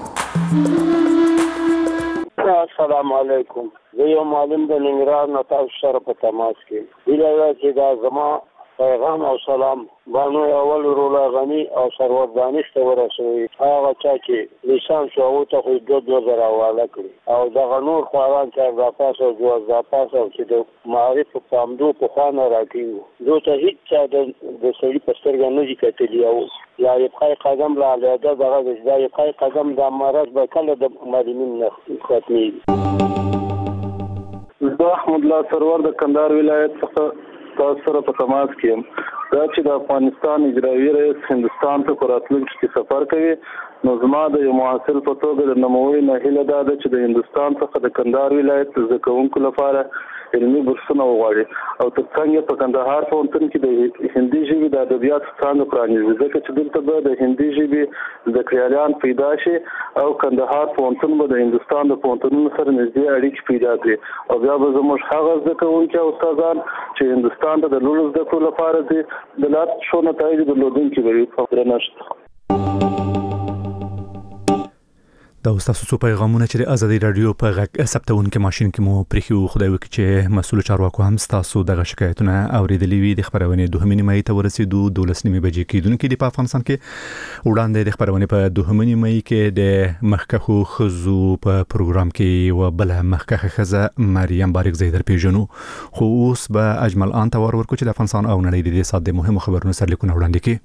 السلام علیکم. زه یو معلم د ننګرهار نه تاسو سره په تماس کې هیله ده چې دا زما پیغام او سلام بانو اول رولا غنی او سرور دانش ته ورسوي. هغه چا چې لیسانس او ته خو دوه دوه زره حواله کړي او دغه نور خواران چې دا پاس او دوه پاس او چې د معارف په امدو په خوانه راکېږي دوی ته هیڅ چا د سړي په سترګه نه دي کتلي او یا یبقای قدم لا علیده دغه دا یبقای قدم د مرض به کله د معلمین نه ختمېږي. زه احمد الله سرور د کندهار ولایت څخه تاسو سره په تماس کې یم. دا چې د افغانستان اجرایي رئیس هندوستان ته په راتلونکي کې سفر کوي نو زما د یو محصل په توګه د نوموړي نه هیله دا ده چې د هندوستان څخه د کندهار ولایت د زده کوونکو لپاره علمي بورسونه وغواړي او ترڅنګ په کندهار پوهنتون کې د هندي ژبې د ادبیاتو څانګه پرانیزي ځکه چې دلته به د هندي ژبې زده کړیالان پیدا شي او کندهار پوهنتون به د هندستان د پوهنتونونو سره نږدې اړیکې پیدا کړي او بیا به زموږ هغه زده کوونکي او استادان چې هندستان ته د لوړو زده کړو لپاره دي د لا ښو نتایجو درلودونکي به وي په درنښت. دا تاسو څو پیغامونه چې د ازادي رادیو په غږ ثبتونکو ماشين کې مو پرېخو خدای وکړي چې مسول چارواکو هم تاسو دغه شکایتونه اوریدلې وي. د خبرونه دوهمې مې ته ورسېدو دولس نیمه بجې کېدونکې د افغانستان کې وړاندې د خبرونه په دوهمې مې کې د مخکخو خزو په پروګرام کې و بل مخکخه خزه مریم بارګزی در پیژنو خو اوس به اجمل ان تور ورکو چې د افغانستان او نړۍ د ساده مهمو خبرونو سره لیکونه وړاندې کړي.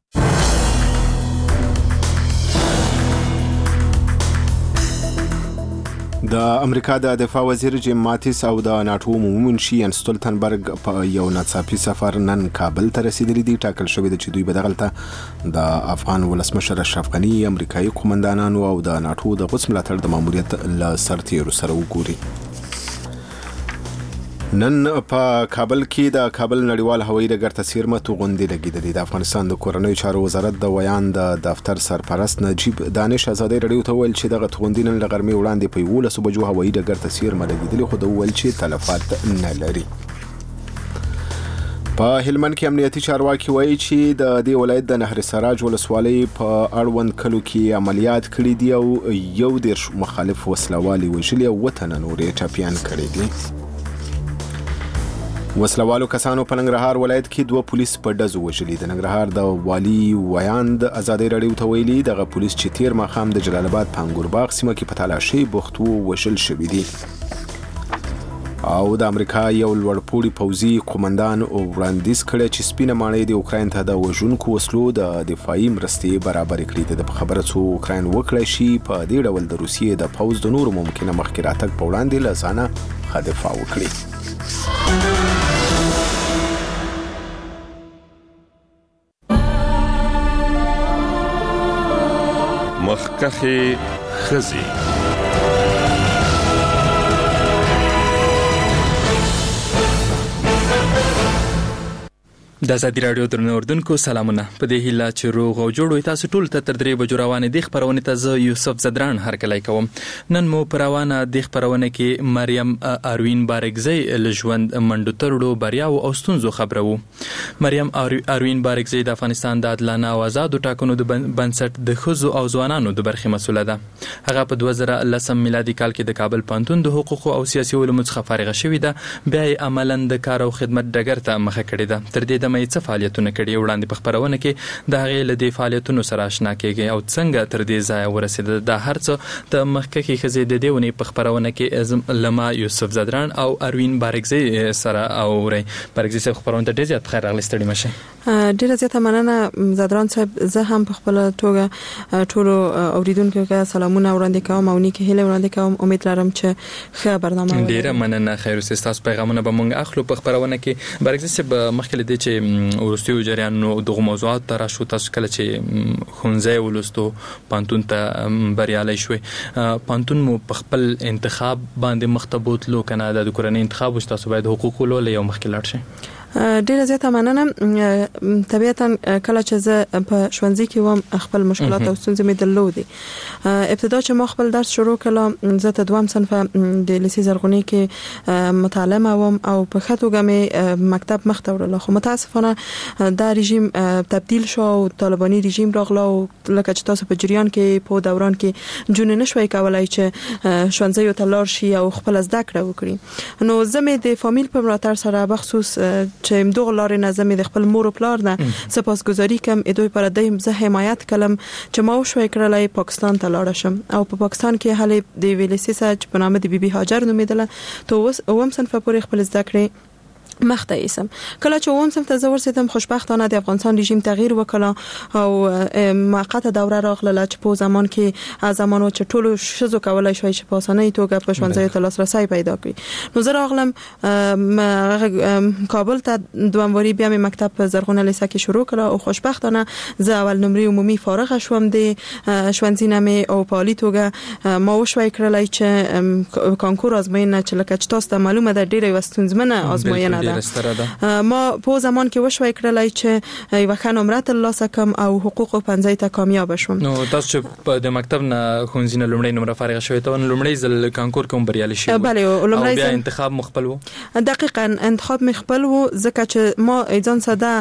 د امریکا د دفاع وزیر جیم ماتیس او د ناتو عمومي منشي ان ستولتنبرګ په یو ناڅاپي سفر نن کابل ته رسیدلی دي. ټاکل شوی دی چې دوی به دغلته د افغان ولسمشر اشرف غني، امریکایي قومندانانو او د ناتو د غوڅ ملاتړ د ماموریت له سرتیرو سره وګوري. نن په کابل کې د کابل نړیوال هوایي ډګر ته څیرمه توغندې لګېدلې. د افغانستان د کورنیو چارو وزارت د ویان د دفتر سرپرست نجیب دانش ازادي رادیو ته ویل چې دغه توغندې نن له غرمې وړاندې په یولسو بجو هوایي ډګر ته څیرمه لګېدلې، خو د ویل چې تلفات نه لري. په هلمند کې امنیتي چارواکي وایي چې د دې ولایت د نهر سراج ولسوالۍ په اړوند کلو کې عملیات کړي دي او یو دېرش مخالف وسلوالي وژلي او وطن نورې ټپیان کړي دي. وسلوالو کسانو په ننګرهار ولایت کې دوه پولیس په ډزو وژلي. د ننګرهار د والي ویاند ازادي رادیو ته ویلي دغه پولیس چې تیر ماښام د جلال آباد په انګورباغ سیمه کې په تالاشۍ بوخت وو وژل شوي دي. او د امریکا یو لوړپوړي پوځي قومندان وړاندیز کړی چې سپینه ماڼۍ د اوکراین ته د وژونکو وسلو د دفاعي مرستې برابر کړي. د خبره څو اوکراین وکړی شي په دې ډول د روسیې د پوځ د نورو ممکنه مخکې راتګ په وړاندې له ځانه ښه دفاع وکړي. مخکخه خزي د ازادي رادیو درنو اردوونکو سلامونه. په دې هیله چې روغ او جوړ وي تاسو ټول ته تر درې بجو روانې د خبرونه ته زه یوسف زدران هرکلی کوم. نن مو پر روانه د خبرونه کې مریم اروین بارګزی لژوند منډو ترړو بریاو او ستونزو خبره وو. مریم اروین بارګزی د افغانستان د عدالانه او آزادو ټاکنو د بنسټ د خزو او ځوانانو د برخې مسوله ده. هغه په دوه زره لسم میلادي کال کې د کابل پوهنتون د حقوقو او سیاسي علومو څخه فارغه شوې ده. بیا یې عملاً د کار او خدمت ډګر ته مخه کړې ده. تر دې دمه یې څه فعالیتونه کړي وړاندې په خبرونه کې د هغې له دې فعالیتونو سره آشنا کېږي او څنګه تر دې ځایه ورسېده. دا هر څه د مخکښې ښځې د دې ونې په خبرونه کې لما یوسف زدران او اروین بارګزی سره اورئ. بارګزی صاحب خبرونه ته ډېر زیات بخیر راغلی، ستړي مه شئ. ډېره زیاته مننه زدران صاحب. زه هم په خپله توګه ټولو اوریدونکو ته سلامونه وړاندې کوم او نیکې هیلې وړاندې کوم. امید لرم چې ښه برنامه ولري. ډېره مننه. خیر اوسئ. ستاسو پیغامونه به موږ اخلو په خبرونه کې. بارګزی صاحب مخکې له دې چې وروستیو جریانونو دغه موضوعات ته راشو، تاسو کله چې ښوونځی ولوستو پوهنتون ته بریالی شوئ، پوهنتون مو په خپل انتخاب باندې مخ ته بوتلو که نه د کورنۍ انتخاب و چې تاسو باید حقوق ولولئ او مخکې لاړ شئ؟ ډیره زیاته مننه. طبیعتا کله چې زه په ښوونځي کې وم خپل مشکلات او ستونزې مې درلودې. ابتدا چې ما خپل درس شروع کړم زه ته دویم صنف د لیسې زرغونې کې متعلمه وم او په ښه توګه مې مکتب مخ ته وړله، خو متاسفانه دا رژیم تبدیل شو او طالباني رژیم راغله او لکه چې تاسو په جریان کې په دوران کې جون نه شوي کولای چې ښوونځیو ته لاړ شي او خپل زده کړه وکړي. نو زه مې د فامیل په ملاتړ سره بخصوص چې مدغه لارې نه زمې د خپل مور او پلار نه سپاسګزاري کوم دوی پر دې زه حمایت کړم چې ما وشوي کړلای پاکستان ته لاړ شم او په پاکستان کې هلې د ویلسي سره په نامه د بي بي هاجر نومېدله ته اوس اوم صنف پورې خپل زده کړې مخته ایسم. کله چې ووم سم ته زور سیدم خوشبختانه د افغانستان رژیم تغییر وکړ او موقته دوره راغله چې په زمان کې از زمانو چې ټولو شزو کولای شوی چې په اسانه توګه په ژوندۍ ته لاسرسي پیدا کړي. نو زه راغلم کابل ته دواموري بیا مې مکتب په زرغونه لیسه کې شروع کړ او خوشبختانه زه اول نمرې عمومي فارغ شوم د ښوونځي نه او په عالی توګه ما وشوي کړلای چې کانکور ازموینه چې لکه چې تاسو ته معلومه ده ډیره وستونزمنه ازموینه ما په زمان کې وشوي کړلای چې یو ښه نمره ترلاسه کم او حقوق پنځه ته کامیاب شوم. نو تاسو چې د مکتب نه خونځینه لومړی نمره فارغ شوی ته لومړی ځل کانکور کوم بریالي شوی؟ بله لومړی ځل انتخاب مخبل وو. دقیقاً انتخاب مخبل وو ځکه چې ما ځان ساده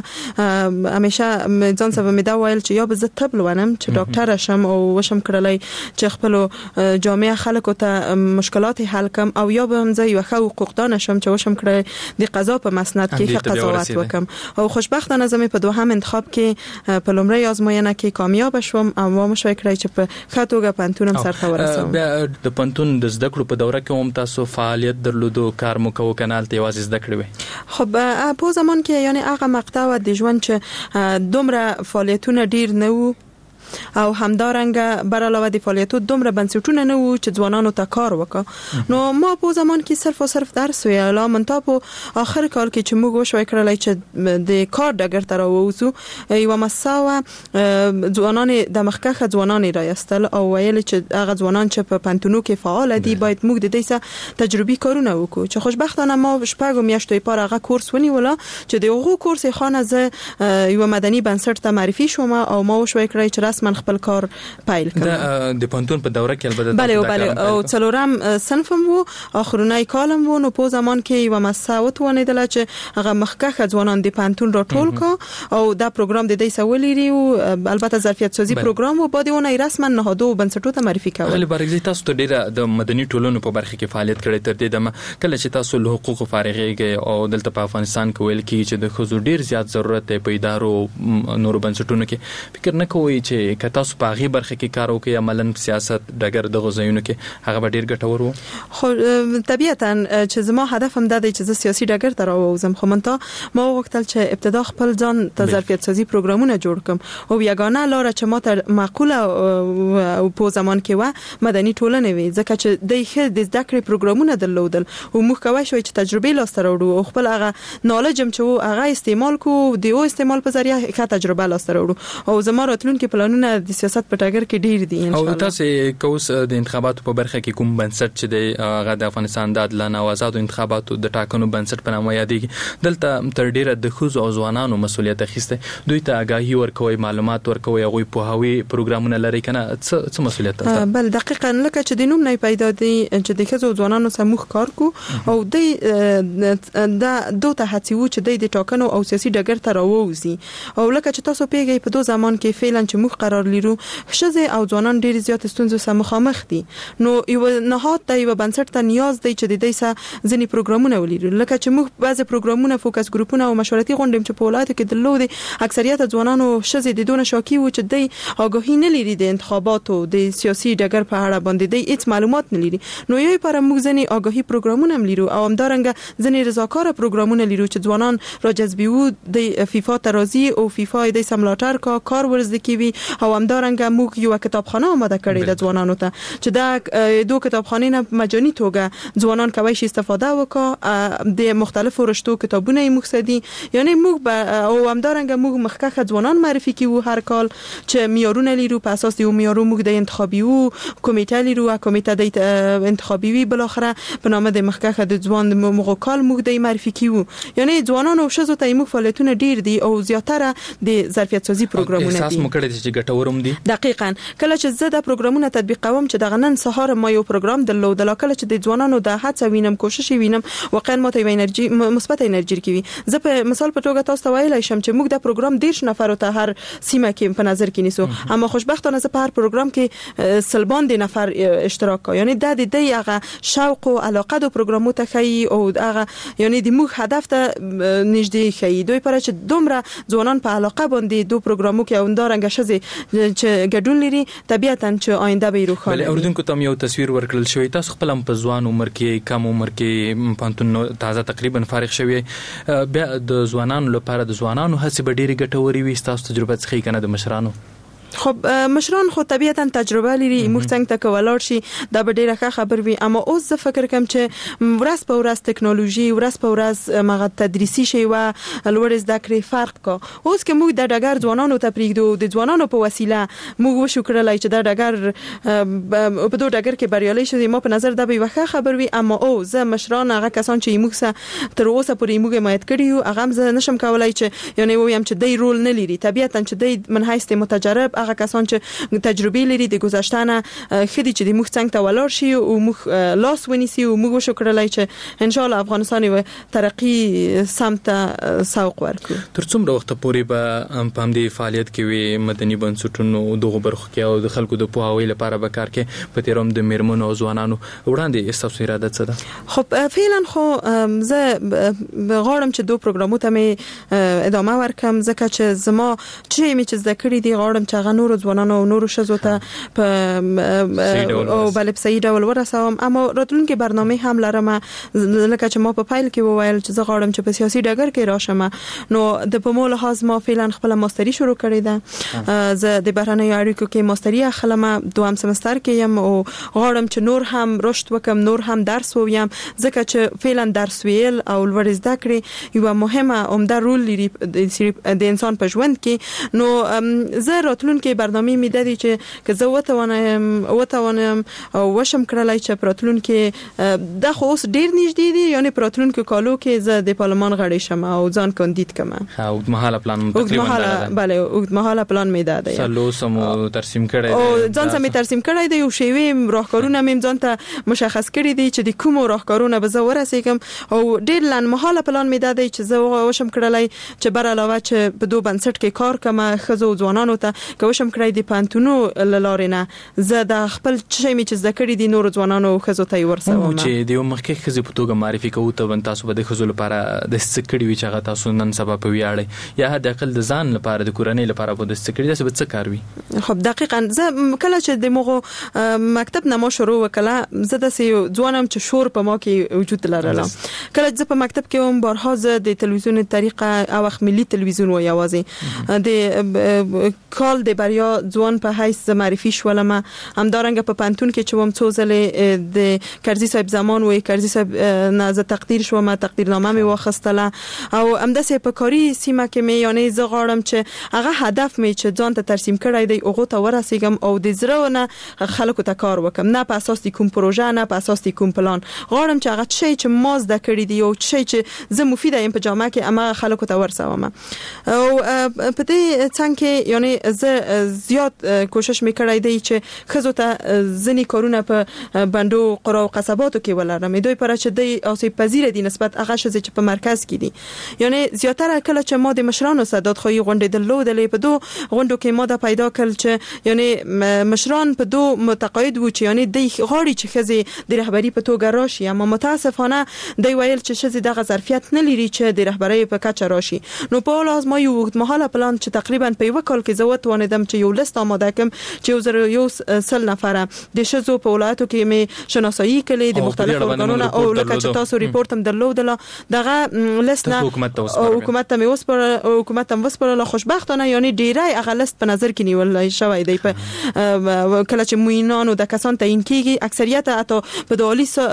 همیشه ځان ساده مې دا ویل چې یا به زه طب لولم چې ډاکټر شم او وشم کړلای چې خپل جامعه خلکو ته مشکلات حل کم او یا به هم زه یو ښه حقوقدان شم چې وشم کړی د قضا په مسند کې قضاوت وکم او خوشبختانه زمي په دوهم انتخاب کې په لومړی آزموینه کې کامیاب شوم او ما مشوي کړی چې په خاطوګه پنتونم سره ورسوم. د پنتون د زده کړو په دوره کې هم تاسو فعالیت درلودو کار مو کوو کنال ته یوازې زده کړې وي؟ خب په زمان کې یعنی هغه مقطع د ژوند چې دومره فعالیتونه ډیر نه وو او همدارنګه بر علاوه د فعالیتو دومره بنسټونه نه وو چې ځوانانو ته کار وکړه. نو ما په زمان کې صرف او صرف درس ویلا منتها په اخر کال کې چې موږ وشوي کړلای چې د کار ډګر ته راووزو یو مساوه ځوانان د مخکخه ځوانان رايستل او ویل چې هغه ځوانان چې په پنتونو کې فعال دي باید موږ د دې سره تجربي کارونه وکړو چې خوشبختانه ما شپږ میاشتې پر هغه کورس ونیوله چې دغه کورس خانه زه یو مدني بنسټ ته معرفي شوم او ما وشوي کړی چې من خپل کار پایل کړم. د پنتون په دوره کې البته بله بله او څلورم صنفم وو اخرونی کالم وو. نو په زمان کې یو مساوت ونیدل چې هغه مخکخه ځوانان د پنتون را ټول کا او دا پروګرام د دې سواليري او البته ظرفیت سازي پروګرام وو باندې ونه رسما نهادو بنسټو ته معرفي کول. ولې برګزي تاسو ته ډیره د مدني ټولنو په برخه کې فعالیت کړی تر دې دمه کله چې تاسو له حقوقو فارغېږئ او دلته په افغانستان کې ویل کیږي چې د خزو ډیر زیات ضرورت دی په ادارو نورو بنسټونو کې فکر نه کوئ چې که تاسو په هغه برخه کې کار وکړئ عملاً سیاست ډګر د غوځایونو کې هغه به ډیر ګټور وو؟ خو طبيعتاً چې زما هدف هم دا دی چې سیاسي ډګر ته راووزم خو منته ما وغوښتل چې ابتدا خپل ځان ته ظرفیت سازي پروګرامونه جوړ کړم او یګانه لار چې ما ته معقوله او په زمان کې و مدني ټولنه وي ځکه چې د ښه د زده کړې پروګرامونه درلودل او موږ کوي شوی چې تجربه لاسته راوړو او خپل هغه نالج هم چې هغه استعمال کو د او استعمال په ذریعہ ښه تجربه لاسته راوړو او زما راتلونکي پلانونه د سیاست په ټاګر کې ډیر دي ان شاء الله. او تاسو کوس د انتخاباتو په برخه کې کوم بنسټ چې د هغه د افغانستان د عدالت او آزادو انتخاباتو د ټاکنو بنسټ په نامه یادېږي دلته تر ډیره د خزو او ځوانانو مسولیت اخیسته دوی ته آگاهي ورکوي معلومات ورکوي هغه په هوی پروګرامونه لري کنه څه مسولیت ده؟ بل دقیقاً لکه چې د نوم نه پیدا دي چې د خزو ځوانانو سموخ کار کو او د دا دوه هڅو چې د ټاکنو او سیاسي ډګر ته راووزي او لکه چې تاسو پیګي په دوه زمان کې فعلا چې مخ قرار لرو شزه او ځوانان ډیر زیات ستونزو سره مخامخ دي. نو یو نهاد ته یو بنسټ ته نیاز دی چې د دې سره ځنی پروګرامونه ولري لکه چې موږ بعضی پروګرامونه فوکس ګروپونه او مشورتي غونډې چې په ولایت کې درلودي اکثریت ځوانانو شزه د دونه شاکی و چې د آگاهی نه لري د انتخاباتو د سیاسي ډګر په اړه باندې د هیڅ معلومات نه لري. نو یو پر موږ ځنی آگاهی پروګرامونه هم لرو او همدارنګه ځنی رضاکار پروګرامونه لرو چې ځوانان راجذبیو د فیفا ترازی او فیفا د سملاتر کا کار ورزده کوي او همدارنګه موږ یو کتابخانه آماده کړې د ځوانانو ته چې دا دوه کتابخانې نه مجاني توګه ځوانان کوي شي استفاده وکړي د مختلفو رشتو کتابونه یې مقصدي یعنی موږ او همدارنګه موږ مخکخه ځوانان معرفي کوو هر کال چې معیارونه لرو په اساس د معیارو موږ د انتخابي او کمیټه لرو کمیټه د انتخابي وی بل اخره په نامه د مخکخه د ځوان موږ کال موږ د معرفي کوو یعنی ځوانانو شزو ته موږ فعالیتونه ډیر دي او زیاتره د ظرفیت سازي پروګرامونه دي. احساس مو کړی چې ګټورم دي؟ دقیقاً کله چې زه د پروګرامونه تطبیقوم چې د غنن سهار ما یو پروګرام درلود کله چې د ځوانانو د هڅه وینم کوشش وینم واقعا ماته یو انرژي مثبت انرژي کوي. زه په مثال په توګه تاسو ته ویلای شم چې موږ د پروګرام ډیر نفر ته هر سیمه کې په نظر کې نیسو اما خوشبختانه زه په هر پروګرام کې سلبان د نفر اشتراک کوي یعنی د دې هغه شوق او علاقه د پروګرامو ته کوي او هغه یعنی د موږ هدف ته نږدې کوي دوی پر چې دومره ځوانان په علاقه باندې دوه پروګرامو کې اوندارنګ شزه چې ګډون لري طبيعتاً چې آینده به روښانه بل اوردونکو ته یو تصویر ورکړل شوی تاسو خپل په ځوان عمر کې کم عمر کې پانتون تازه تقریبا فارغ شوی بیا د ځوانانو لپاره د ځوانانو هڅې به ډېری ګټوري وي تاسو تجربه څخه کنه د مشرانو خب مشران خو طبيعتاً تجربه لري موږ څنګه ته کولای شي دا به ډیره ښه خبر وي اما اوس زه فکر کوم چې ورځ په ورځ ټکنالوژي ورځ په ورځ مغه تدریسي شي و لوړ زده کړې فرق کو اوس که موږ د ډګر ځوانانو ته پریږدو د ځوانانو په وسیله موږ وشو کړلای چې د ډګر په دوه ډګر کې بریالي شي ما په نظر دا به ښه خبر وي اما او زه مشران هغه کسان چې موږ سره تر اوسه پورې موږ مایت کړیو هغه زه نشم کولای چې یعنی وایم چې دی رول نه لري طبيعتاً چې دی من حیث متجرب هغه کسان چې تجربه لري د گذشتهانه خدي چې د موږ څنګه ته ولر شي او موږ لاس ونیسي او موږ وشو کړلای چې ان شاء الله افغانستان و ترقی سمت سوق ورکړي تر څومره وخت پورې به په دې فعالیت کې وي مدني بنسټونو دغه برخو کې او د خلکو د پوهاوي لپاره به کار کوي په تیروم د میرمنو او ځوانانو وړاندې استاسو اراده څه ده خب فعلا خو زه غواړم چې دوه پروګرامو ته مې ادامه ورکم ځکه چې زما چې مې چې ذکر دي غواړم چې هغه نور ځوانانو او نور شزو ته په او بل په صحیح ډول ورسوم اما راتلونکي برنامه هم لرم لکه چې ما په فایل کې وویل چې زه غواړم چې په سیاسي ډګر کې راشم نو د په مول لحاظ ما فعلا خپل ماستری شروع کړی ده زه د بهرنیو اړیکو کې ماستری اخلم دوام سمستر کې یم او غواړم چې نور هم رشد وکم نور هم درس وویم ځکه چې فعلا درس ویل او لوړ زده کړې یو مهمه عمده رول لري د انسان په ژوند کې نو زه راتلونکي برنامه می دادی چې که زه وتوانم وتوانم او وشم کړلای چې پراتلونکي د خو اوس ډیر نږدې دي یعنی پراتلونکي کالو کې زه د پارلمان غړی شم او ځان کاندید کما او مهاله پلان تقریبا بله او مهاله پلان می داده سلو سمو ترسیم کړی او ځان سم ترسیم کړی دی او شیوی راهکارونه مې ځان ته مشخص کړی دی چې د کوم راهکارونه به زه ورسېږم او ډیر لن مهاله پلان می داده چې زه وشم کړلای چې بر علاوه چې په دوه بنسټ کې کار کوم خزو ځوانانو ته کوشم کړی دی پانتونو لارینه زه د خپل چې می چې ذکر دي نور ځوانانو خزو ته ورسوم چې د یو مخکې خزو په توګه معرفي کوو ته تاسو به د خزو لپاره د سکړی وی چې هغه تاسو نن سبا په ویاړی یا د عقل د ځان لپاره د کورنۍ لپاره په د سکړی د څه کار وی خب دقیقاً زه کله چې د مغو مکتب نه مو شروع وکړه زه د ځوانم چې شور په ما کې وجود لرله کله چې په مکتب کې هم بارها زه د تلویزیون طریقه او ملي تلویزیون و یوازې د کال د بریا ځوان په حیث معرفي شولم همدارنګه په پانتون کې چې وم څو ځله د کرزي صاحب زمان وې کرزي صاحب نه ز تقدیر شوم تقدیرنامه مې واخستله او همداسې په کاری سیمه کې مې یعنی زه غواړم چې هغه هدف مې چې ځان ته ترسیم کړی دی هغه ته ورسېږم او د زړه خلکو ته کار وکم نه په اساس د کوم پروژه نه په اساس د کوم پلان غواړم چې هغه شی چې ما زده کړی دی او شی چې زه مفیده یم په جامعه کې اما خلکو ته ورسوم او په دې څنګه یعنی زه زیات کوشش میکړای دی چې خزو ته ځنی کارونه په بندو قرا او قصباتو کې ولرم دوی پر چې دی اوسې پذیر دي نسبت هغه شې چې په مرکز کې دي یعنی زیاتره کله چې ما د مشرانو سادات خوې غونډې دلودلې په دوه غونډو کې ما د پیدا کړل چې یعنی مشران په دوه متقاعد و چې یعنی د غاړي چې خزي د رهبری په توګه راشي اما متاسفانه دی ویل چې شزي د ظرفیت نه لري چې د رهبری په کچه راشي نو په لازم ما یو مهاله پلان چې تقریبا په یو کال کې زوت وانیدم چې یو لیست آماده کم چې یو زر یو سل نفره د شزو په ولایتو کې می شناسایی کړي د مختلفو ارګانونو او لکه چې تاسو ریپورت هم درلودله دغه لیست نه او حکومت ته اوس پر حکومت هم اوس پر خوشبختانه یعنی ډیرای هغه لیست په نظر کې نیول شوی دی په کله چې موینانو د کسان تعیین کیږي اکثریت حتی په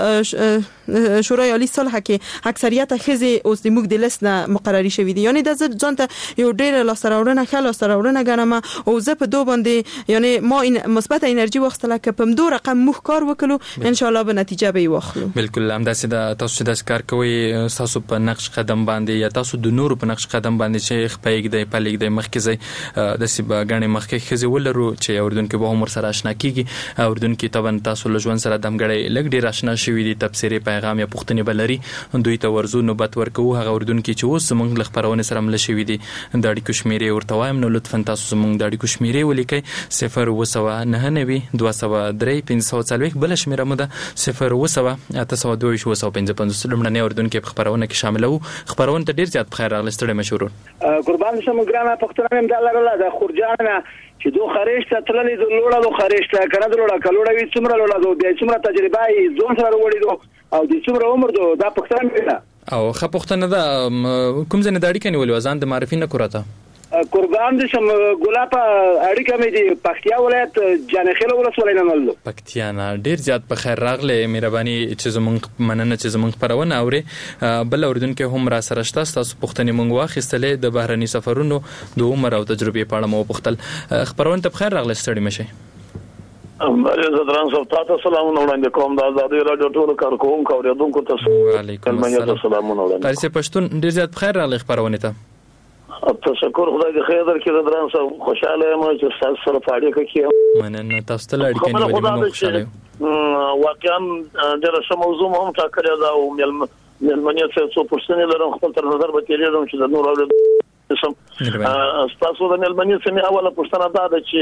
دالی شورای عالی صلح کې اکثریت خزي اوس د موږ د لیست نه مقرری شوی دی یعنی د ځان ته یو ډیر لاسراوړنه خلاص راوړنه غنمه او زه په دوه باندې یعنی ما این مثبت انرژي وختله ک په دوه رقم مخ کار وکړو ان شاء الله به نتیجه به واخلو بالکل هم داسې د تاسو د کار کوي تاسو په نقش قدم باندې یا تاسو د نور په نقش قدم باندې چې خپېګ دی پلیګ دی مخکې د سی باغانې مخکې خزي ولرو چې اردن کې به عمر سره آشنا کیږي اردن کې تبن تاسو لژوند سره دمګړې لګ ډیر آشنا شوی دي تفسیری پیغام یا پښتني بلري دوی ته ورزو نوبت ورکو هغه اردن کې چې اوس موږ لخبرونه سره مل شوی دي د اړیکو شمیرې ورته وایم نو لطفا تاسو موږ د اړیکو شمیرې ولیکئ صفر و سوا نه نوي دوه سوا درې پنځه څلوېښت بل شمیره مو ده صفر و سوا اته سوا دوه و سوا پنځه پنځوس لمړنۍ اردن کې خبرونه کې شامل وو خبرونه ته ډیر زیات بخیر راغلی ستړي مشورون قربان شم ګرانه پښتون هم د لرله د خورجان چې دوه خارج ته تللی د لوړه د خارج ته کنه د لوړه کلوړه وي څومره لوړه دو د څومره تجربه یې زوم سره وړي دو او د څومره عمر دو دا پښتنه ده او خه پښتنه ده کوم ځنه د اړیکې نیولې ځان د معرفي نه کوراته قربان دي شم ګلابه اړیکه مې دي پکتیا ولایت جانخیل ولسوالۍ نه مل پکتیا نه ډیر زیات په خیر راغله مهرباني چې زمونږ مننه چې زمونږ پرونه اوري بل اوردونکو هم را سره شته تاسو پښتني مونږ واخیستلې د بهرني سفرونو د عمر او تجربې په اړه مو پوښتل خبرونه ته بخیر راغله ستړي مشه امره زدران صاحب تاسو سلامونه وړاندې کوم د آزادي رادیو ټول کارکونکو اوریدونکو ته وعلیکم السلام سلامونه وړاندې قاری پښتون ډیر زیات بخیر راغله خبرونه ته تشکر خدای دې خیر درکړي زدران صاحب خوشاله یم چې تاسو سره پاړې کوي مننه تاسو ته اړیکې نیولې مو خوشاله واقعا د رسم موضوع هم ټاکلې دا او ملمنیت څه پرسنل لرم خپل تر نظر به تیریدم چې د نور اورید سم تاسو د ملمنیت څخه اوله پرسنه دا ده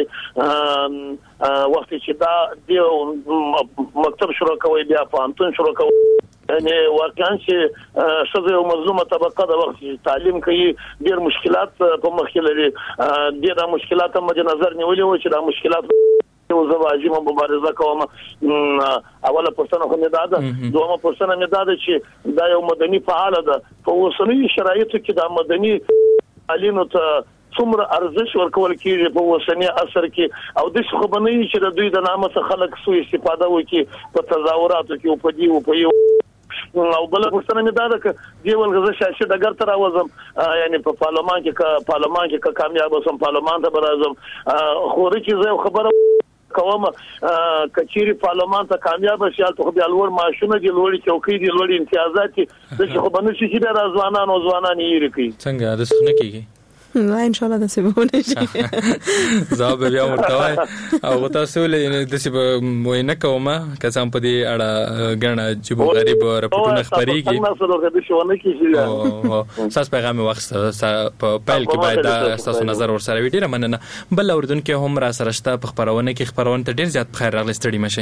چې وخت چې دا د مکتب شروع کوي بیا پانتون شروع کوي یعنی واقعا چې شذ او مظلومه طبقه د وخت تعلیم کوي ډیر مشکلات په مخ کې لري ډیر مشکلات هم د نظر نیولې و چې دا مشکلات یو زواجی مبارزه کوم اوله پرسنه خو نه داده دومره پرسنه نه داده چې دا یو مدني فعال ده په اوسنۍ شرایطو کې دا مدني تعلیم ته څومره ارزش ورکول کیږي په اوسنۍ عصر کې او د څه خبرنۍ چې د دوی د نامه څخه خلک سوء استفاده وکړي په تظاهراتو کې او په دی او په یو او بل پرسنه نه دا که دی ولغه شاشه د ګر تر اوزم یعنی په پارلمان کې پارلمان کې کامیاب اوسم پارلمان ته برازم خو رچې زه خبره کوم کچيري پارلمان ته کامیاب شي ته بیا لوړ ماشونه دي لوړ چوکۍ دي لوړ امتیازات دي د څه خبرنه شي د ځوانان او ځوانان یې رکی څنګه د څه نه کیږي لا ان شاء الله د سبونه شي زاب بیا ورته او تاسو له د سی مو نه کومه کسان په دې اړه غنه چې بو غریب راپورټونه خبريږي تاسو له دې شو نه کیږي تاسو پیغام وخت په پیل کې باید تاسو نظر ور سره ویډیو مننه بل اوردون کې هم را سره شته په خبرونه کې خبرونه ته ډیر زیات بخیر راغلی ستړي مشي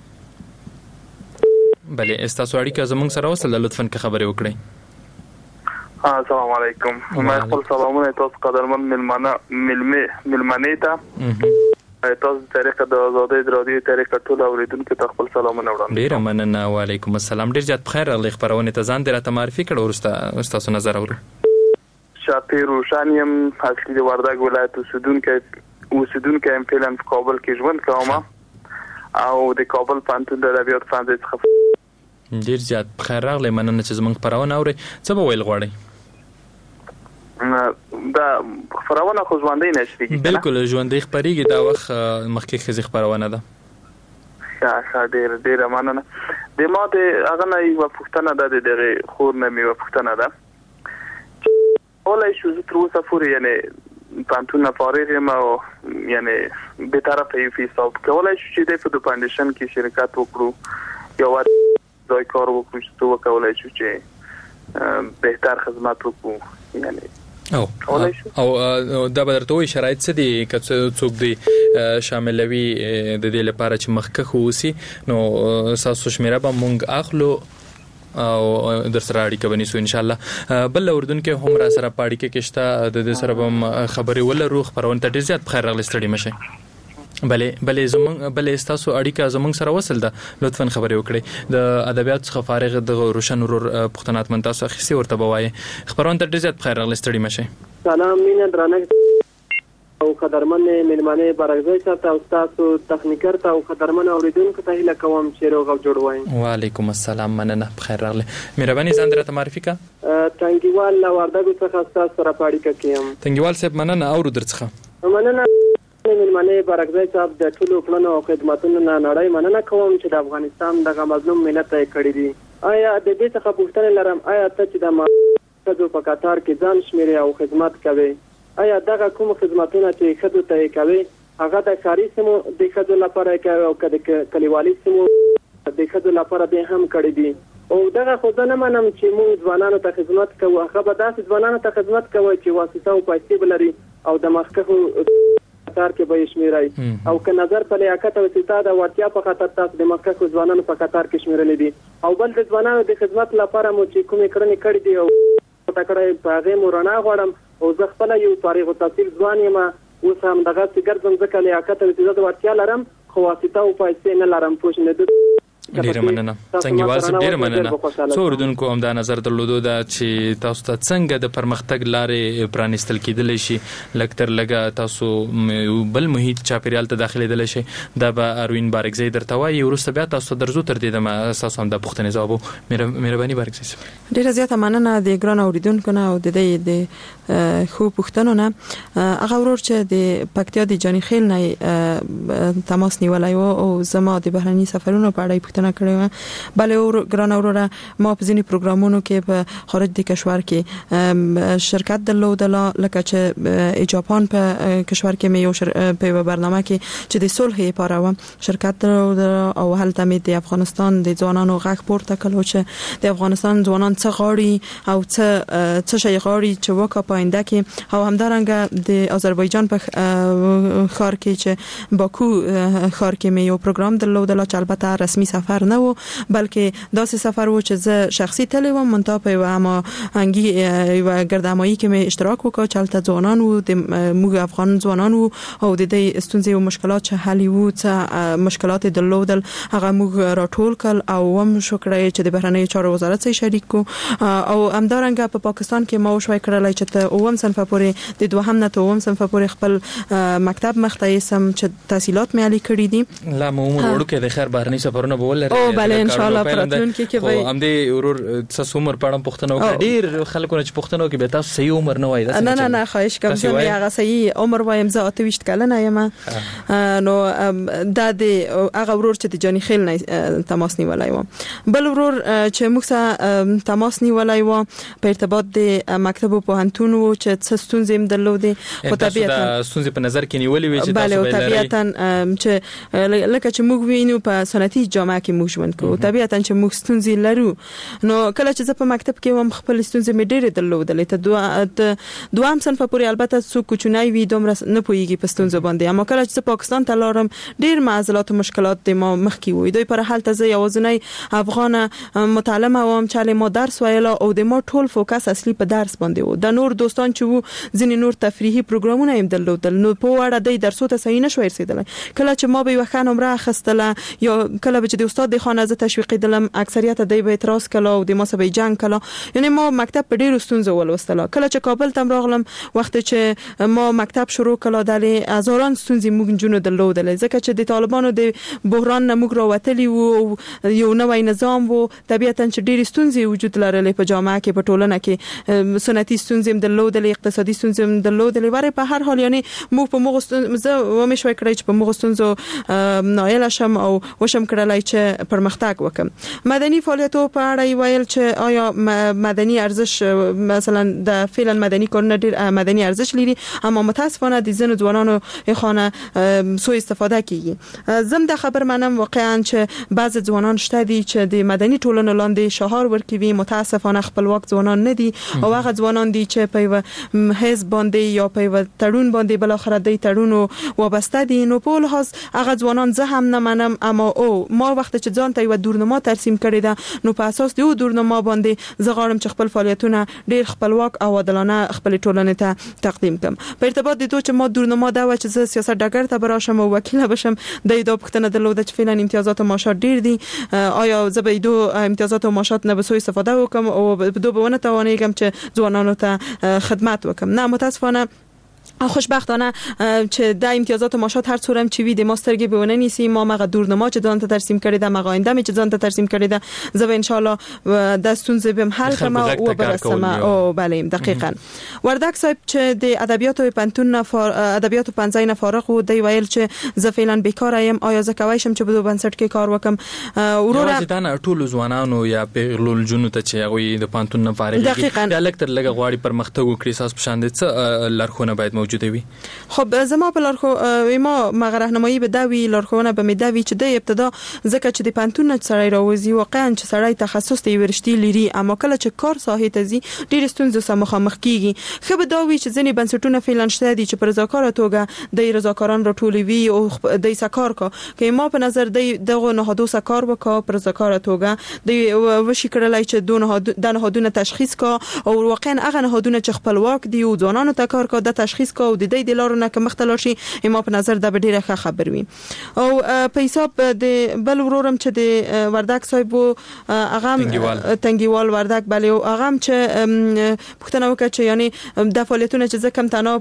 بلې تاسو اړیکه زموږ سره وصل لطفا که خبري وکړئ السلام علیکم ما خپل سلامونه تاسو قدرمن ملمنه ملمه ملمنه ته تاسو طریقه د آزادۍ رادیو طریقه ټول اوریدونکو ته خپل سلامونه وړاندې ډیر مننه وعلیکم السلام ډیر زیات بخیر الله خبرونه ته ځان درته معرفي کړو ورسته تاسو نظر اورو شاپیر روشانیم اصلي د وردګ ولایت اوسیدونکو اوسیدونکو ام فعلا په کابل کې ژوند کوم او د کابل پانتون د ادبیات فانز څخه ډیر زیات بخیر راغلی مننه چې زمونږ پرونه اوري څه به ویل غواړئ دا خبرونه خو ژوندۍ نشریږي بالکل ژوندۍ خبريږي دا وخت مخکې خزي خبرونه ده ښه ډیر ډیر مننه د ماته هغه نه یو پښتنه ده دغه خور نه مې پښتنه ده اولای شو تر اوسه پورې یعنی پانتون فارغ ما یعنی به طرف یو حساب کولای شو چې د فود فاونډیشن کې شرکت وکړو یو ځای کار وکړو چې تو کولای شو چې بهتر خدمات وکړو یعنی او او دا به درته وي شرایط څه دي که څوک دی شاملوي د دې لپاره چې مخکخ وسی نو تاسو شمیره به مونږ اخلو او در سره اړیکه ونیسو ان شاء الله بل اردن کې هم را سره پاړی کې کېشته د دې سره به خبري ول روح پرون ته ډیر زیات بخیر راغلی ستړي مشه بلې بلې زمون بلې تاسو اړیکه زمون سره وصل ده لطفا خبري وکړئ د ادبیات څخه فارغ د روشن ورور پښتنات من تاسو اخیستي ورته بوای خبرون ته ډیر زیات بخیر راغلی ستړي مشه سلام مینه درنه او قدرمن ملمنه برغزي ته او تاسو تخنیکر ته او قدرمن اوریدونکو ته هیله کوم چې روغ او جوړ وای وعلیکم السلام مننه بخیر راغلی مهرباني ځان درته معرفي کا تنګیوال وردګو څخه تاسو سره پاړی کوم تنګیوال صاحب مننه اورو درڅخه مننه ملمنه برغزي صاحب د ټولو پلانو او خدماتونو نه نړۍ مننه کوم چې د افغانستان دغه مظلوم ملت یې کړی دي آیا د دې څخه پوښتنه لرم آیا ته چې د ماده په قطار کې ځان شمیرې او خدمات کوي آیا دغه کوم خدماتونه چې خدو ته کوي هغه د ښاري سیمو د خدو لپاره کوي او د کلیوالي سیمو د خدو لپاره به هم کړی دي او دغه خو نه منم چې موږ ځوانانو ته خدمت کوو هغه به داسې ځوانانو ته خدمت کوي چې واسطه او پیسې بلري او د مخکخو کار کې به شمیرای او که نظر په لیاقت او استعداد او ورتیا په خاطر تاسو د مخکخو ځوانانو په قطار کې شمیرل دي او بل د ځوانانو د خدمت لپاره مو چې کومې کړنې کړې دي او تکړه په هغه مورنا غواړم او زه خپل یو فارغ التحصیل ځوان یم اوس هم دغه ګرځم ځکه لیاقت او استعداد ورتیا لرم خو واسطه او پیسې نه لرم پوه شئ. ډیره مننه څنګه واز ډیره مننه څو اوریدونکو هم دا نظر درلودو دا چې تاسو ته څنګه د پرمختګ لارې پرانیستل کېدلی شي لکتر لګه تاسو بل محیط چاپیریال ته داخليدل شي دا به اروین بارکزی درته وایي ورسته بیا تاسو درزو تر دې د اساس هم د پښتنې جواب مهرباني بارکزی. ډیره زیاته مننه د ګران اوریدونکو نه او د دې د خو پښتنو نه هغه ورور چې د پکتیا د جانی خیل نه تماس نیولای او زما د بهرني سفرونو په اړه پوښتنه کړې بله اور ګران اوروره ما په ځینې پروګرامونو کې په خارج د کشور کې شرکت درلودله لکه چې جاپان په کشور کې مې یو په برنامه کې چې د صلح لپاره و شرکت درلودله او هلته مې د افغانستان د ځوانانو غږ پورته کړو چې د افغانستان ځوانان څه غواړي او څه څه شي غواړي چې وکړي په آینده کې او همدارنګه د آذربایجان په ښار کې چې باکو ښار کې مې یو پروګرام درلودله چې البته رسمي سفر نه و بلکې داسې سفر و چې زه شخصي تللی وم منتها په یوه هماهنګي یوه ګردهمایي کې مې اشتراک وکړ چې هلته ځوانان وو د موږ افغان ځوانان وو او د دې ستونزې او مشکلات چې حل وو څه مشکلات یې درلودل هغه موږ راټول کړل او هم شو کړی چې د بهرنیو چارو وزارت سره شریک کو او همدارنګه په پاکستان کې ما وشوي کړلای چې ته اووم صنف پورې د دوهم نه ته اووم صنف پورې خپل مکتب مختیسم چې تحصیلات مې علي کړی دي لا مو عمر وړو کې د خیر بهرني سفرونه به ولري او بل ان شاء الله پراتلونکي کې به هم دې ورور څه عمر پړم پښتنو کې ډیر خلکو چې پښتنو کې به تاسو صحیح عمر نه وای نه نه نه خواهش کوم چې هغه صحیح عمر وایم زه اته وشت کلنه یم نو دا د هغه ورور چې د جانی خیل نه تماس نیولای و بل ورور چې موږ سره تماس نیولای و په ارتباط د مکتب په هنتون و چې څه ستونزې درلودې خو طبيعتا ستونزې په نظر کې نیولې وي چې تاسو به طبيعتا چې لکه چې موږ وینو په سنتي جامعه کې موږ ژوند کوو طبيعتا چې موږ ستونزې لرو نو کله چې زه په مکتب کې وم خپل ستونزې مې ډېرې درلودلې ته دوه دوام صنف پورې البته څو کوچنی وي دومره نه پوهیږي په ستونزو باندې اما کله چې پاکستان ته لاړم ډېر معضلات او مشکلات د ما مخکې وي دوی پر حال ته زه یوازینی افغان متعلمه وم چې ما درس ویله او د ما ټول فوکس اصلي په درس باندې و د نور دوستان چې وو ځینې نور تفریحي پروګرامونه هم درلودل نو په وړه د درسو ته صحیح نشو رسیدلی کله چې ما به یو ښه نمره اخیستله یا کله به چې د استاد د خانه زه تشویق دلم اکثریت دی به اعتراض کله او د ما سبې جنگ کله یعنی ما مکتب په ډیرو ستونزو ولوستله کله چې کابل ته راغلم وخت چې ما مکتب شروع کله د هزاران ستونزې موږ جنو درلودل ځکه چې د طالبانو د بحران نه موږ راوتلی وو یو نوې نظام وو طبيعتا چې ډیرې ستونزې وجود لرلې په جامعه کې په ټولنه کې سنتي ستونزې درلودل اقتصادي ستونزې درلودل وره په هر حال یعنی موږ په موږ ستونزه و مې شوي کړی چې په موږ ستونزو نایل شم او وشم کړلای چې پرمختګ وکم مدني فعالیتو په اړه ویل چې آیا مدني ارزش مثلا د فعلا مدني کارونه ډیر مدني ارزش لري اما متاسفانه د زن ځوانانو خانه سو استفاده کیږي زم د خبر منم واقعا چې بعض ځوانان شته دي چې د مدني ټولنې لاندې شهار ورکوي متاسفانه خپلواک ځوانان نه دي او هغه ځوانان دي چې په حزب باندې یا په تړون باندې بل اخر د تړونو وابسته دي نو په لحاظ هغه ځوانان زه هم نه منم اما او ما وخت چې ځان ته یو دورنما ترسیم کړی دا نو په اساس د یو دورنما باندې زه غواړم چې خپل فعالیتونه ډیر خپلواک او عادلانه خپل ټولنې ته تقدیم کړم په ارتباط د دوه چې ما دورنما دا و چې زه سیاست ډګر ته براشم او وکیل بشم د دې پښتنه درلوده چې فعلا امتیازات او معاشات ډیر دي آیا زه به دوه امتیازات او معاشات نه به سوء استفاده وکم او دوه به ونه توانېږم چې ځوانانو ته خدمت وکم نه متاسفانه خوشبختانه چې د امتیازات معاشات هر څورم چې وی د ماسترګي به ونه نیسی ما مغه دورنما چې ځان ته ترسیم کړی دا مغه آینده مې چې ځان ته ترسیم کړی دا زه ان شاء الله د ستونزې به حل کوم او برسم او بله دقیقاً وردک صاحب چې د ادبیات او پنتون نه ادبیات او پنځای نه فارغ و دی ویل چې زه فعلا بیکار یم آیا زه کوي شم چې په دوه بنسټ کې کار وکم وروره ځدان ټول ځوانانو یا پیغلول جنو ته چې هغه د پنتون نه فارغ دي د الکتر لګ غواړي پر مختګ وکړي اساس پښاند څه لارښوونه باید موجوده وي خب زما په لارخو ما مغه راهنمایي به دا وی لارښوونه به مې دا وی چې د ابتدا ځکه چې د پنتون نه سړی راوځي واقعا چې سړی تخصص ته ورشتي لري اما کله چې کار ساحه ته ځي ډېر ستونزې سره مخامخ کیږي خو به دا وی چې ځنې بنسټونه فعلا شته دي چې پر رضاکار توګه د رضاکاران راټولوي او د سکار کا کې ما په نظر د دغه نهادو سکار وکړه پر رضاکار توګه د وشي کړلای چې دونه د نهادونه تشخیص کا او واقعا هغه نهادونه چې خپلواک دي او ځوانانو ته کار کا د تشخیص کو او د دې د لارو نه کمختل شي ما په نظر د ډیره ښه خبر وي. او په حساب د بل ورورم چې د وردک صاحب هغه تنګیوال وردک بل او هغه چې پښتنه وکړه چې یعنی د فعالیتونو چې زکم تنه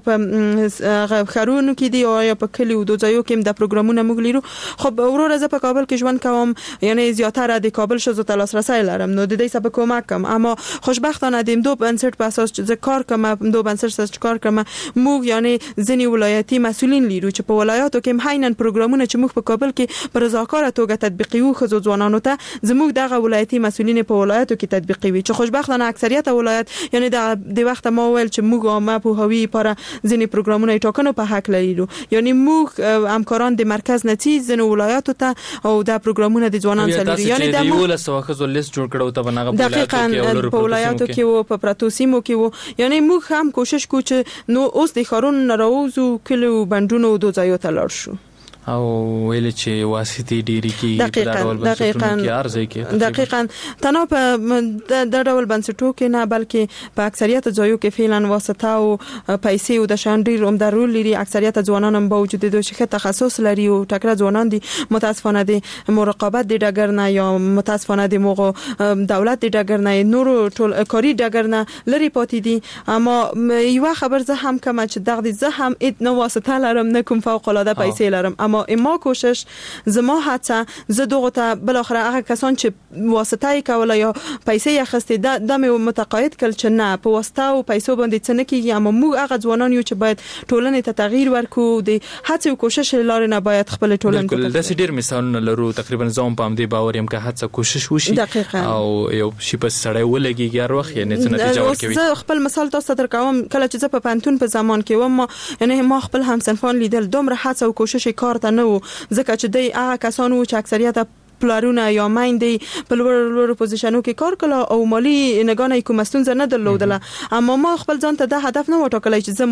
په خرونو کې دی او یا په کلی او دوزایو کې د پروګرامونو موږ لرو. خو ورور زه په کابل کې ژوند کوم یعنی زیاتره د کابل شزو ته لاسرسي لرم نو د دې سبب کومک کوم اما خوشبختانه د دو بنسټ په اساس چې کار کوم دو بنسټ سره کار کوم موږ یعنی ځنی ولایتي مسولین لرو چې په ولایاتو کې هاینن پروګرامونه چې موږ په کابل کې پر رضاکاره توګه تطبیقي وو خو ځوانانو ته زموږ دغه ولایتي مسولین په ولایاتو کې تطبیقي وي چې خوشبختانه اکثریت ولایت یعنی د وخت ما ویل چې موږ ما په هوی پر ځنی پروګرامونه ټاکنو په حق لرو یعنی موږ همکاران د مرکز نتیز ځنی ولایاتو ته او دا پروګرامونه د ځوانانو سره یعنی د یو له سواخذ لیست جوړ کړو ته بنغه په ولایاتو کې او په پراتوسیمو کې وو یعنی موږ هم کوشش کوو چې نو اوس د خارون راوځو کلو بندونو دوزایو ته لاړ شو او ویل چې واسطي ډيري کې په ډول بنسټونو کې ارزه کې دقیقاً تنه په د ډول بنسټو کې نه بلکې په اکثریت ځایو کې فعلا واسطه او پیسې او د شان ډیر هم درول لري اکثریت ځوانان هم باوجود د شیخه تخصص لري او ټکر ځوانان دي متاسفانه دي مراقبت د ډګر نه یا متاسفانه دي موږ دولت د ډګر نه نور ټول کاری ډګر نه لري پاتې دي اما یو خبر زه هم کوم چې دغه زه هم ات نو واسطه لرم نه کوم فوق العاده پیسې لرم اما ما کوشش زما هڅه زه دغه ته بل اخر هغه کسان چې واسطه کوي یا پیسې اخستې د مې متقاعد کړ چې نه په واسطه او پیسو باندې څه نه کیږي اما موږ هغه ځوانان یو چې باید ټولنې ته تغییر ورکو د هڅې او کوشش لاره نه باید خپل ټولنې ته د ډیر مثالونه لرو تقریبا زوم پام دی باور يم که هڅه کوشش وشي او یو شي په سړی ولګي هر وخت یعنی څه نتیجه ورکوي. زه خپل مثال تاسو ته درکوم کله چې زه په پانتون په زمان کې وم یعنی ما خپل همسنفان لیدل دومره هڅه او کوشش کار ته نه و ځکه چې د هغه کسانو چې اکثریت پلارونه یا مایندې په لوړ لوړ پوزیشنو کې کار کړه او مالی نگانه کوم ستونزه نه درلودله اما ما خپل ځان ته د هدف نه وټاکلای چې زه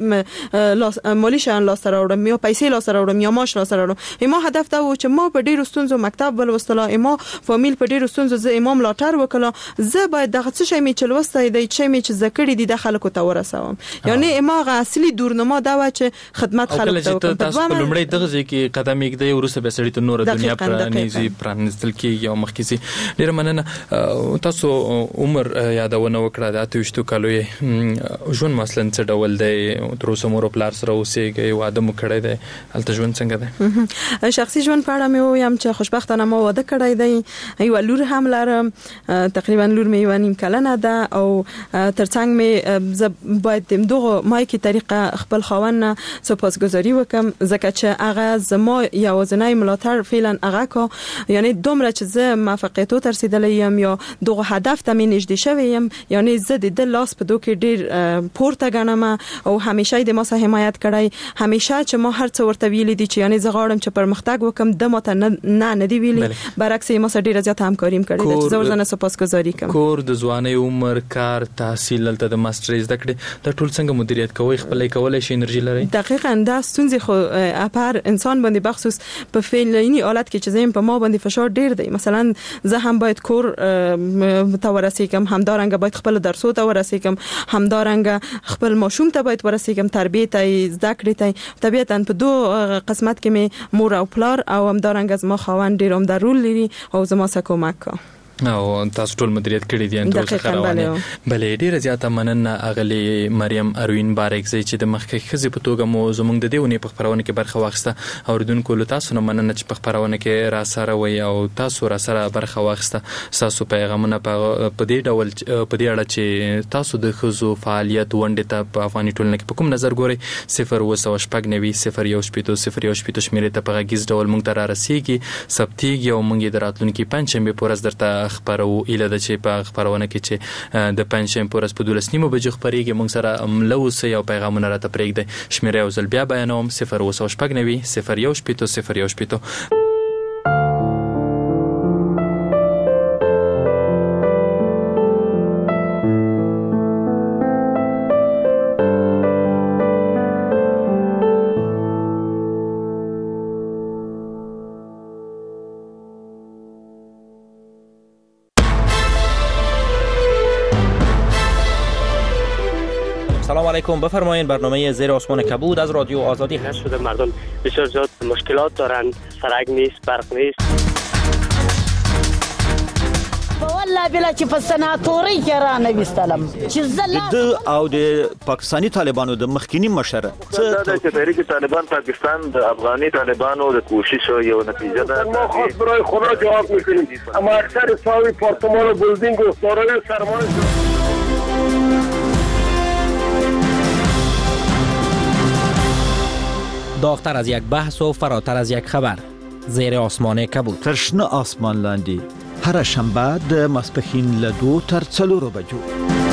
مالی مالی شان لاس راوړم یا پیسې لاس راوړم یا ماش لاس راوړم ما هدف دا و چې ما په ډیرو ستونزو مکتب ولوستله ما فامیل په ډیرو ستونزو زه امام لاټر وکړه زه باید دغه څه شی می چلوسته دی چې می چې ذکرې دي د خلکو ته ورسوم یعنی ما غ اصلي دورنما دا و چې خدمت خلکو ته وکړم. تاسو په لومړی دغه ځکه قدم یې د ورسره به سړی ته نور دنیا پرانیزي پرانستل کې یو مخکې سي ډیر مننه. تاسو عمر یادونه وکړه د اتوشتو کالو ژوند مثلا څه ډول دی تر اوسه مور پلار سره اوسېږي واده مو کړی دی هلته ژوند څنګه دی؟ شخصي ژوند په اړه مې وایم چې خوشبختانه ما واده کړی دی یو لور هم لرم تقریبا لور مې یو نیم کلنه ده او ترڅنګ مې زه باید د دغه مایکی طریقه خپل خاوند سپاسګزاري وکم ځکه چې هغه زما یوازینی ملاتړ فعلا هغه کو یعنی دومره چې زه موفقیت ته رسیدلې یم یا دغه هدف ته مې نږدې شوی یم یعنی زه د لاس په دوه کې ډیر پورته غنم او همیشه د ما سره حمایت کړی همیشه چې ما هر څه ورته ویلي دي چې یعنی زه غواړم چې پرمختګ وکم د ماته نه نه دی ویلي برعکس ما سره ډیر زیات همکاري کړې ده چې زه ورزنه سپاسګزاري کوم. کور د ځواني عمر کار تحصیل تل د ماسترز د کړې د ټول څنګه مدیریت کوي خپلې کولای شي انرژي لري؟ دقیقاً دا ستونزې خو اپر انسان باندې بخصوص په فعلینی حالت کې چې زم په ما باندې فشار ډیر دی مثلا زه هم باید کور ته ورسېږم همدارنګه باید خپل درسو ته ورسېږم همدارنګه خپل ماشوم ته باید ورسېږم تربیه ته زده کړې ته طبیعتاً په دوه قسمت کې مې مور او پلار او همدارنګه زما خاوند ډیر هم درول لري او زما سره کومک کوي او تاسو ټول مدیریت کړی دي ان تاسو خبرونه بلې ډیره زیاته مننه اغلی مریم اروین بارکزی چې د مخکې خزي په توګه مو زموږ د دیونی په خبرونه کې برخه واخیسته اوریدونکو له تاسو نه مننه چې په خبرونه کې را سره وي او تاسو را سره برخه واخیسته تاسو پیغامونه په دې ډول په دې اړه چې تاسو د خزو فعالیت ونډه ته په افغاني ټولنه کې په کوم نظر ګوري صفر وسو شپږ نوي صفر یو شپږ صفر یو شپږ شمیرې ته په غږیز ډول مونږ ته را رسیږي سبتیږي او مونږ د راتلونکي پنځمه پورز درته خبرو اله د چې په خبرونه کې چې د پنځم پورس په دولس نیمه بجو خبرېږي مونږ سره ملوسه یو پیغامونه راته پرېږدي شمیره او زل بیا بیانوم صفر وسو شپږ نوي صفر یو شپږ صفر یو شپږ. سلام علیکم. بفرمایید. برنامه زیر آسمان کبود از رادیو آزادی هست. شده مردم بسیار زیاد مشکلات دارند، سرک نیست، برق نیست. والله بلا چې په سناتوري کې را نه وستلم چې زلا د او د پاکستاني طالبانو د مخکینی مشر څه د تحریک طالبان پاکستان د افغاني طالبانو د کوشش یو نتیجه ده. ما خاص برای خدا جواب میکنیم، اما اکثر ساوی پارتمان و بلدینگ و دارای سرمایه داغتر از یک بحث و فراتر از یک خبر. زیر آسمان کبود. ترشنه آسمان لاندی هر شنبه د ماسپښین له دو تر څلورو بجو